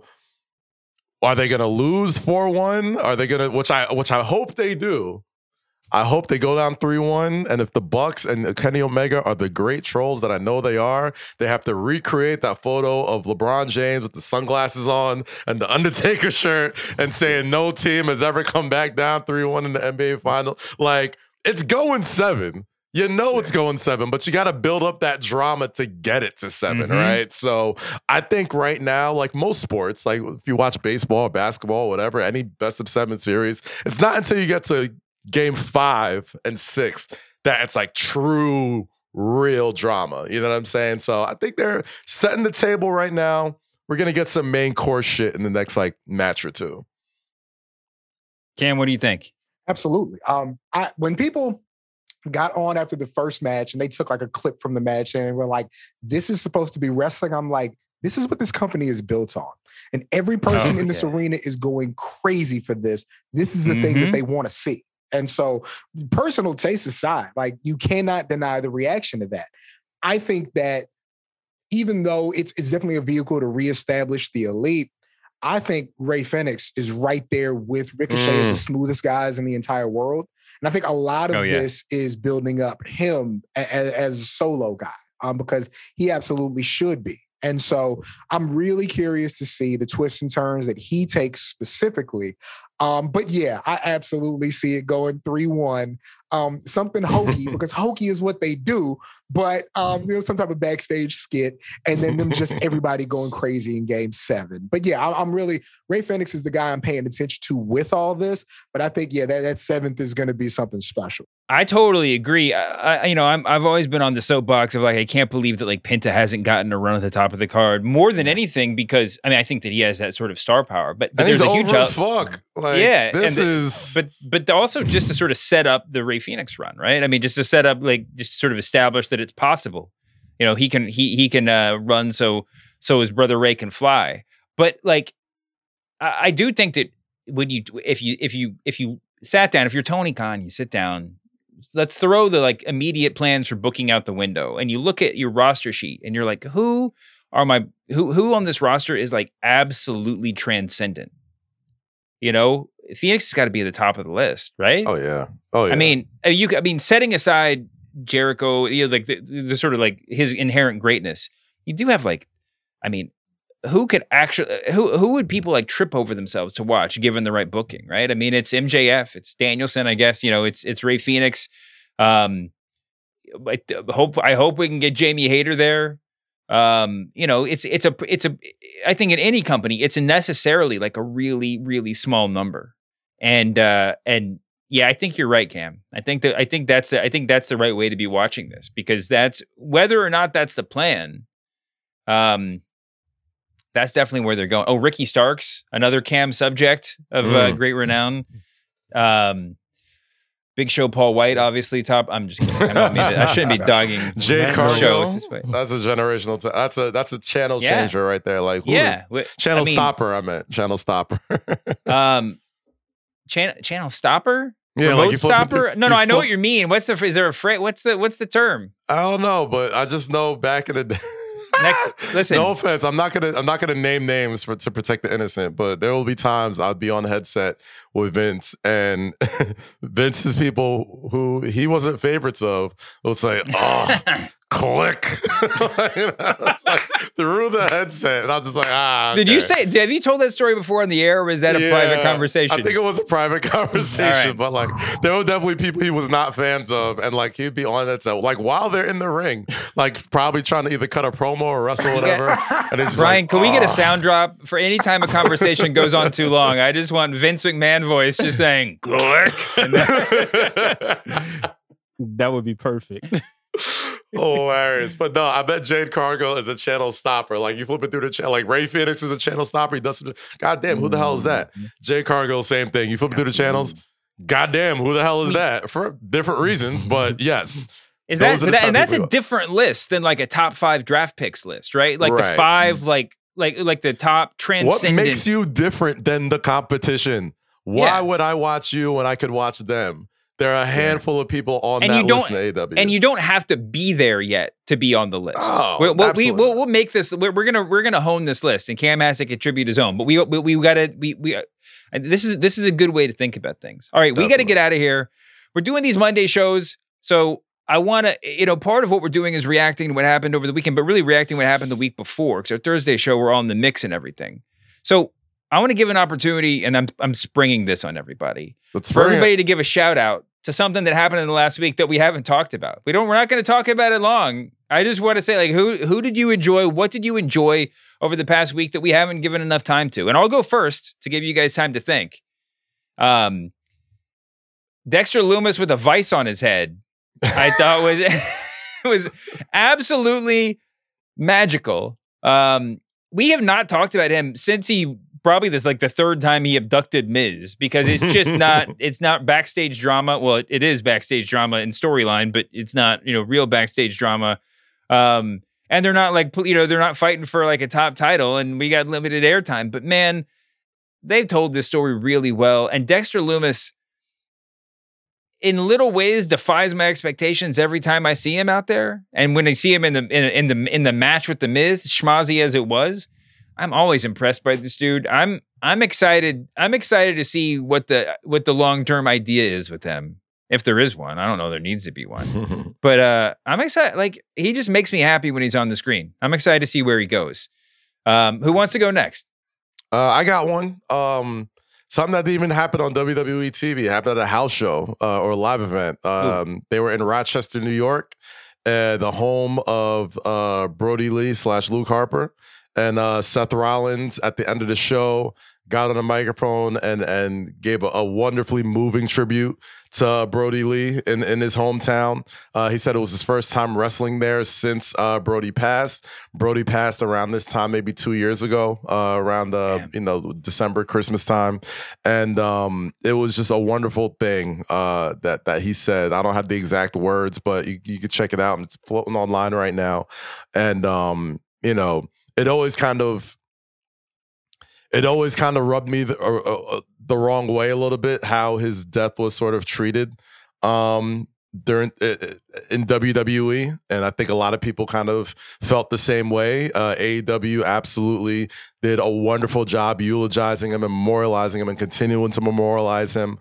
are they going to lose 4-1? Are they going to, which I hope they do. I hope they go down 3-1, and if the Bucks and Kenny Omega are the great trolls that I know they are, they have to recreate that photo of LeBron James with the sunglasses on and the Undertaker shirt and saying no team has ever come back down 3-1 in the NBA final. Like, it's going 7. You know it's going 7, but you got to build up that drama to get it to 7, right? So I think right now, like most sports, like if you watch baseball, basketball, whatever, any best of 7 series, it's not until you get to game 5 and 6 that it's like true, real drama. You know what I'm saying? So I think they're setting the table right now. We're going to get some main course shit in the next like match or 2. Cam, what do you think? Absolutely. When people got on after the first match and they took like a clip from the match and were like, this is supposed to be wrestling. I'm like, this is what this company is built on. And every person in this arena is going crazy for this. This is the thing that they want to see. And so personal taste aside, like you cannot deny the reaction to that. I think that even though it's definitely a vehicle to reestablish the elite, I think Rey Fenix is right there with Ricochet as the smoothest guys in the entire world. And I think a lot of this is building up him as a solo guy because he absolutely should be. And so I'm really curious to see the twists and turns that he takes specifically. But yeah, I absolutely see it going 3-1. Something hokey because hokey is what they do, but some type of backstage skit and then them just everybody going crazy in game 7. But yeah, I'm really, Rey Fenix is the guy I'm paying attention to with all this, but I think, that 7th is going to be something special. I totally agree. I've always been on the soapbox of like, I can't believe that like Penta hasn't gotten a run at the top of the card more than anything because I think that he has that sort of star power, but there's a huge as fuck. Like, but also just to sort of set up the Rey Fenix run, right? I mean, just to set up, like, just sort of establish that it's possible. You know, he can run so his brother Ray can fly. But like, I do think that when if you sat down, if you're Tony Khan, you sit down. Let's throw the like immediate plans for booking out the window, and you look at your roster sheet, and you're like, who on this roster is like absolutely transcendent? You know, Phoenix has got to be at the top of the list, right? Oh yeah. I mean, setting aside Jericho, like the sort of like his inherent greatness, you do have like, who could actually, who would people like trip over themselves to watch given the right booking, right? I mean, it's MJF, it's Danielson, I guess, it's Rey Fenix. I hope we can get Jamie Hayter there. I think in any company, it's necessarily like a really, really small number. And yeah, I think you're right, Cam. I think that's the right way to be watching this because that's whether or not that's the plan. That's definitely where they're going. Oh, Ricky Starks, another Cam subject of great renown. Big Show Paul White, obviously top. I'm just kidding. I shouldn't be dogging Jade Cargill. That's a generational. That's a channel changer right there. Like channel stopper. Channel stopper. Yeah, remote like stopper. I know what you mean. Is there a phrase? What's the term? I don't know, but I just know back in the day. Listen. No offense. I'm not gonna name names to protect the innocent, but there will be times I'll be on the headset with Vince, and Vince's people who he wasn't favorites of will say, "Oh, click," it's like through the headset, and I'm just like, okay. Have you told that story before on the air, or was that a private conversation? I think it was a private conversation, right. But like there were definitely people he was not fans of, and like he'd be on that set, like while they're in the ring, like probably trying to either cut a promo or wrestle, whatever. And it's Ryan, like, can we get a sound drop for any time a conversation goes on too long? I just want Vince McMahon voice just saying, click. That would be perfect. Hilarious. But no, I bet Jade Cargill is a channel stopper. Like you flip it through the channel, like Rey Fenix is a channel stopper. He does some, goddamn, who the hell is that? Jade Cargill, same thing. You flip it through the channels, goddamn, who the hell is that? For different reasons, but yes. That's a different list than like a top 5 draft picks list, right? Like the 5, like the top transcendent. What makes you different than the competition? Why would I watch you when I could watch them? There are a handful of people on that list in AEW. And you don't have to be there yet to be on the list. Oh, we'll make this. We're gonna hone this list, and Cam has to contribute his own. But we gotta. This is a good way to think about things. All right, we got to get out of here. We're doing these Monday shows, so I want to. Part of what we're doing is reacting to what happened over the weekend, but really reacting to what happened the week before. Because our Thursday show, we're all in the mix and everything. So I want to give an opportunity, and I'm springing this on everybody. For everybody to give a shout out to something that happened in the last week that we haven't talked about. We're not going to talk about it long. I just want to say, like, who did you enjoy? What did you enjoy over the past week that we haven't given enough time to? And I'll go first to give you guys time to think. Dexter Lumis with a vice on his head, I thought was absolutely magical. We have not talked about him since he probably this like the third time he abducted Miz, because it's just it's not backstage drama. Well, it is backstage drama in storyline, but it's not, real backstage drama. And they're not like, they're not fighting for like a top title, and we got limited airtime, but man, they've told this story really well. And Dexter Lumis, in little ways, defies my expectations every time I see him out there. And when I see him in the match with the Miz, schmozzy as it was, I'm always impressed by this dude. I'm excited. I'm excited to see what the long-term idea is with him, if there is one. I don't know. There needs to be one, but I'm excited. Like, he just makes me happy when he's on the screen. I'm excited to see where he goes. Who wants to go next? I got one. Something that didn't even happen on WWE TV. It happened at a house show or a live event. They were in Rochester, New York, the home of Brody Lee / Luke Harper. And Seth Rollins, at the end of the show, got on a microphone and gave a wonderfully moving tribute to Brody Lee in his hometown. He said it was his first time wrestling there since Brody passed. Brody passed around this time, maybe 2 years ago, around December, Christmas time. And it was just a wonderful thing that he said. I don't have the exact words, but you can check it out. It's floating online right now. And, it always kind of rubbed me the wrong way a little bit, how his death was sort of treated during in WWE, and I think a lot of people kind of felt the same way. AEW absolutely did a wonderful job eulogizing him and memorializing him and continuing to memorialize him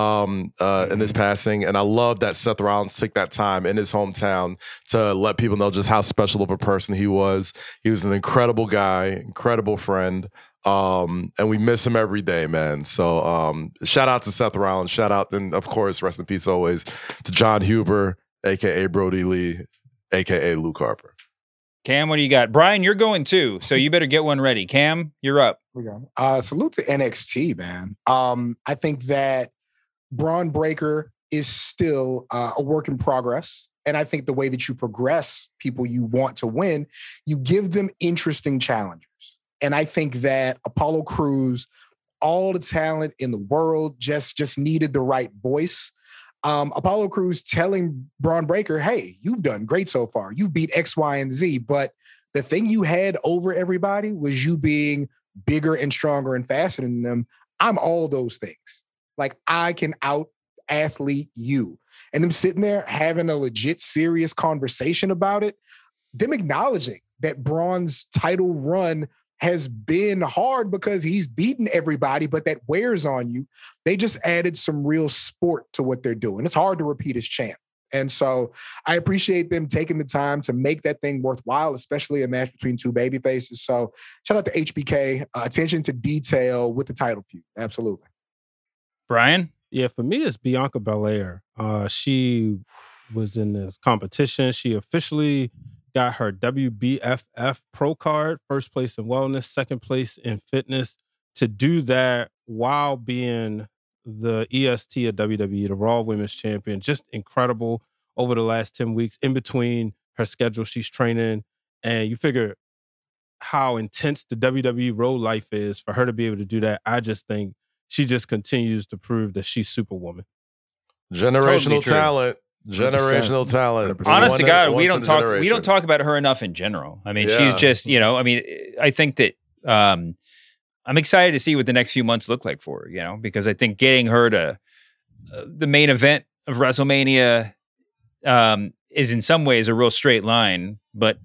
in his passing. And I love that Seth Rollins took that time in his hometown to let people know just how special of a person he was. He was an incredible guy, incredible friend. And we miss him every day, man. So shout out to Seth Rollins. Shout out, and of course, rest in peace always, to John Huber, a.k.a. Brody Lee, a.k.a. Luke Harper. Cam, what do you got? Brian, you're going too, so you better get one ready. Cam, you're up. We go. Salute to NXT, man. I think that Braun Breaker is still a work in progress. And I think the way that you progress people you want to win, you give them interesting challengers. And I think that Apollo Crews, all the talent in the world, just needed the right voice. Apollo Crews telling Braun Breaker, hey, you've done great so far. You've beat X, Y, and Z. But the thing you had over everybody was you being bigger and stronger and faster than them. I'm all those things. Like, I can out-athlete you. And them sitting there having a legit, serious conversation about it, them acknowledging that Braun's title run has been hard because he's beaten everybody, but that wears on you. They just added some real sport to what they're doing. It's hard to repeat as champ. And so I appreciate them taking the time to make that thing worthwhile, especially a match between two baby faces. So shout out to HBK. Attention to detail with the title feud. Absolutely. Brian? Yeah, for me, it's Bianca Belair. She was in this competition. She officially got her WBFF Pro card, first place in wellness, second place in fitness. To do that while being the EST of WWE, the Raw Women's Champion, just incredible over the last 10 weeks. In between her schedule, she's training, and you figure how intense the WWE road life is for her to be able to do that. I just think she just continues to prove that she's Superwoman. Generational talent. Generational talent. Honest to God, we don't talk about her enough in general. I mean, she's just, I think that I'm excited to see what the next few months look like for her, because I think getting her to the main event of WrestleMania is in some ways a real straight line, but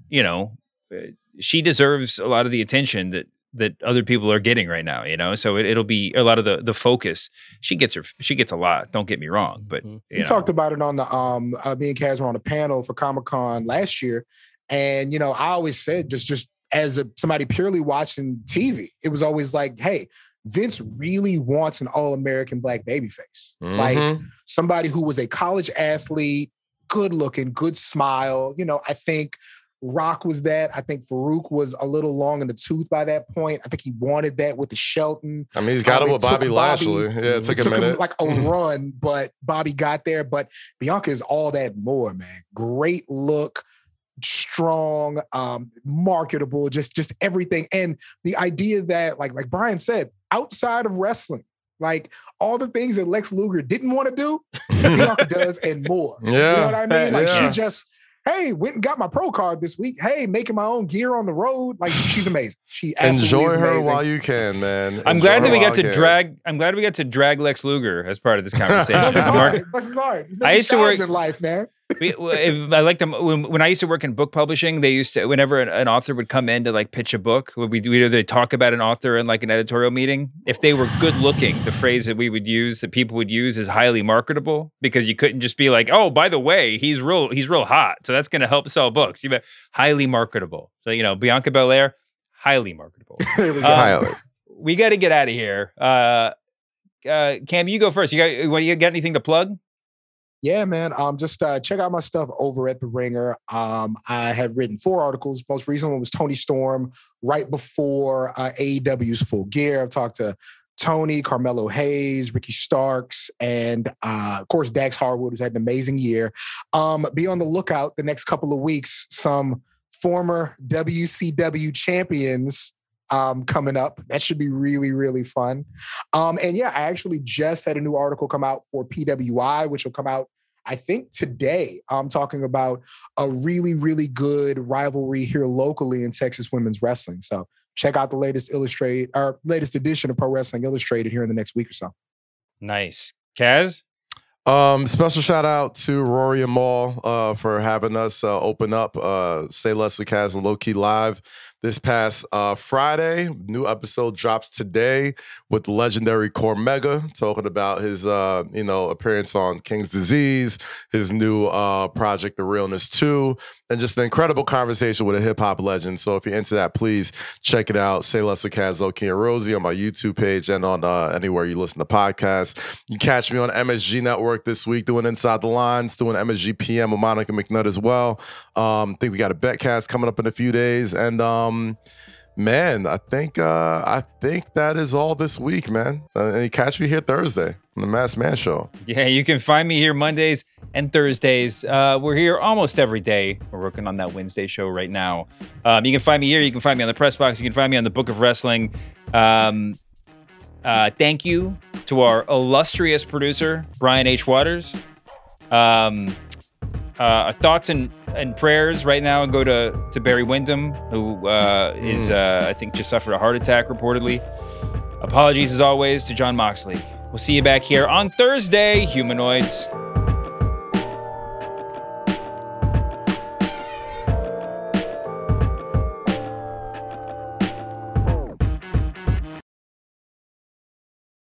she deserves a lot of the attention that other people are getting right now, so it'll be a lot of the focus. She gets a lot, don't get me wrong, but we talked about it on the me and Kaz were on a panel for Comic-Con last year, and I always said just as somebody purely watching TV, it was always like, hey, Vince really wants an all-American black babyface. Mhm. Like somebody who was a college athlete, good looking, good smile. You know, I think Rock was that. I think Farouk was a little long in the tooth by that point. I think he wanted that with the Shelton. I mean, he's got it with Bobby took Lashley. Yeah, it took a minute. him like a run, but Bobby got there. But Bianca is all that more, man. Great look, strong, marketable, just everything. And the idea that, like Brian said, outside of wrestling, like all the things that Lex Luger didn't want to do, Bianca does and more. Yeah. You know what I mean? Like Yeah. she just, hey, went and got my pro card this week. Hey, making my own gear on the road. Like she's amazing. She absolutely Enjoy is her amazing. while you can, man. I'm Enjoy glad her that we while got to you can. drag. I'm glad we got to drag Lex Luger as part of this conversation. Bless his heart. Bless his heart. There's no I used to work in life, man. I like them when I used to work in book publishing. They used to, whenever an author would come in to like pitch a book, we'd either talk about an author in like an editorial meeting. If they were good looking, the phrase that we would use, that people would use, is highly marketable, because you couldn't just be like, oh, by the way, he's real hot, so that's going to help sell books. You bet, highly marketable. So Bianca Belair, highly marketable. There we go. Highly. We got to get out of here. Cam, you go first. You got anything to plug? Yeah, man. Just check out my stuff over at The Ringer. I have written 4 articles. Most recent one was Tony Storm, right before AEW's Full Gear. I've talked to Tony, Carmelo Hayes, Ricky Starks, and of course Dax Harwood, who's had an amazing year. Be on the lookout the next couple of weeks. Some former WCW champions coming up. That should be really, really fun. And yeah, I actually just had a new article come out for PWI, which will come out, I think, today. I'm talking about a really, really good rivalry here locally in Texas women's wrestling. So check out the latest edition of Pro Wrestling Illustrated here in the next week or so. Nice. Kaz? Special shout out to Rory and Maul for having us open up Say Less with Kaz and Low Key Live this past Friday. New episode drops today with the legendary Cormega, talking about his appearance on King's Disease, his new project, The Realness 2, and just an incredible conversation with a hip-hop legend. So if you're into that, please check it out. Say Less with Kaz, Low Key and Rosie on my YouTube page and on anywhere you listen to podcasts. You can catch me on MSG Network this week doing Inside the Lines, doing MSG PM with Monica McNutt as well. I think we got a Betcast coming up in a few days. And man, I think that is all this week, man. And you catch me here Thursday on the Masked Man Show. Yeah, you can find me here Mondays and Thursdays. We're here almost every day. We're working on that Wednesday show right now. You can find me here. You can find me on the Press Box. You can find me on the Book of Wrestling. Thank you to our illustrious producer, Brian H. Waters. Our thoughts and prayers right now go to Barry Windham, who is, I think, just suffered a heart attack reportedly. Apologies, as always, to John Moxley. We'll see you back here on Thursday, humanoids.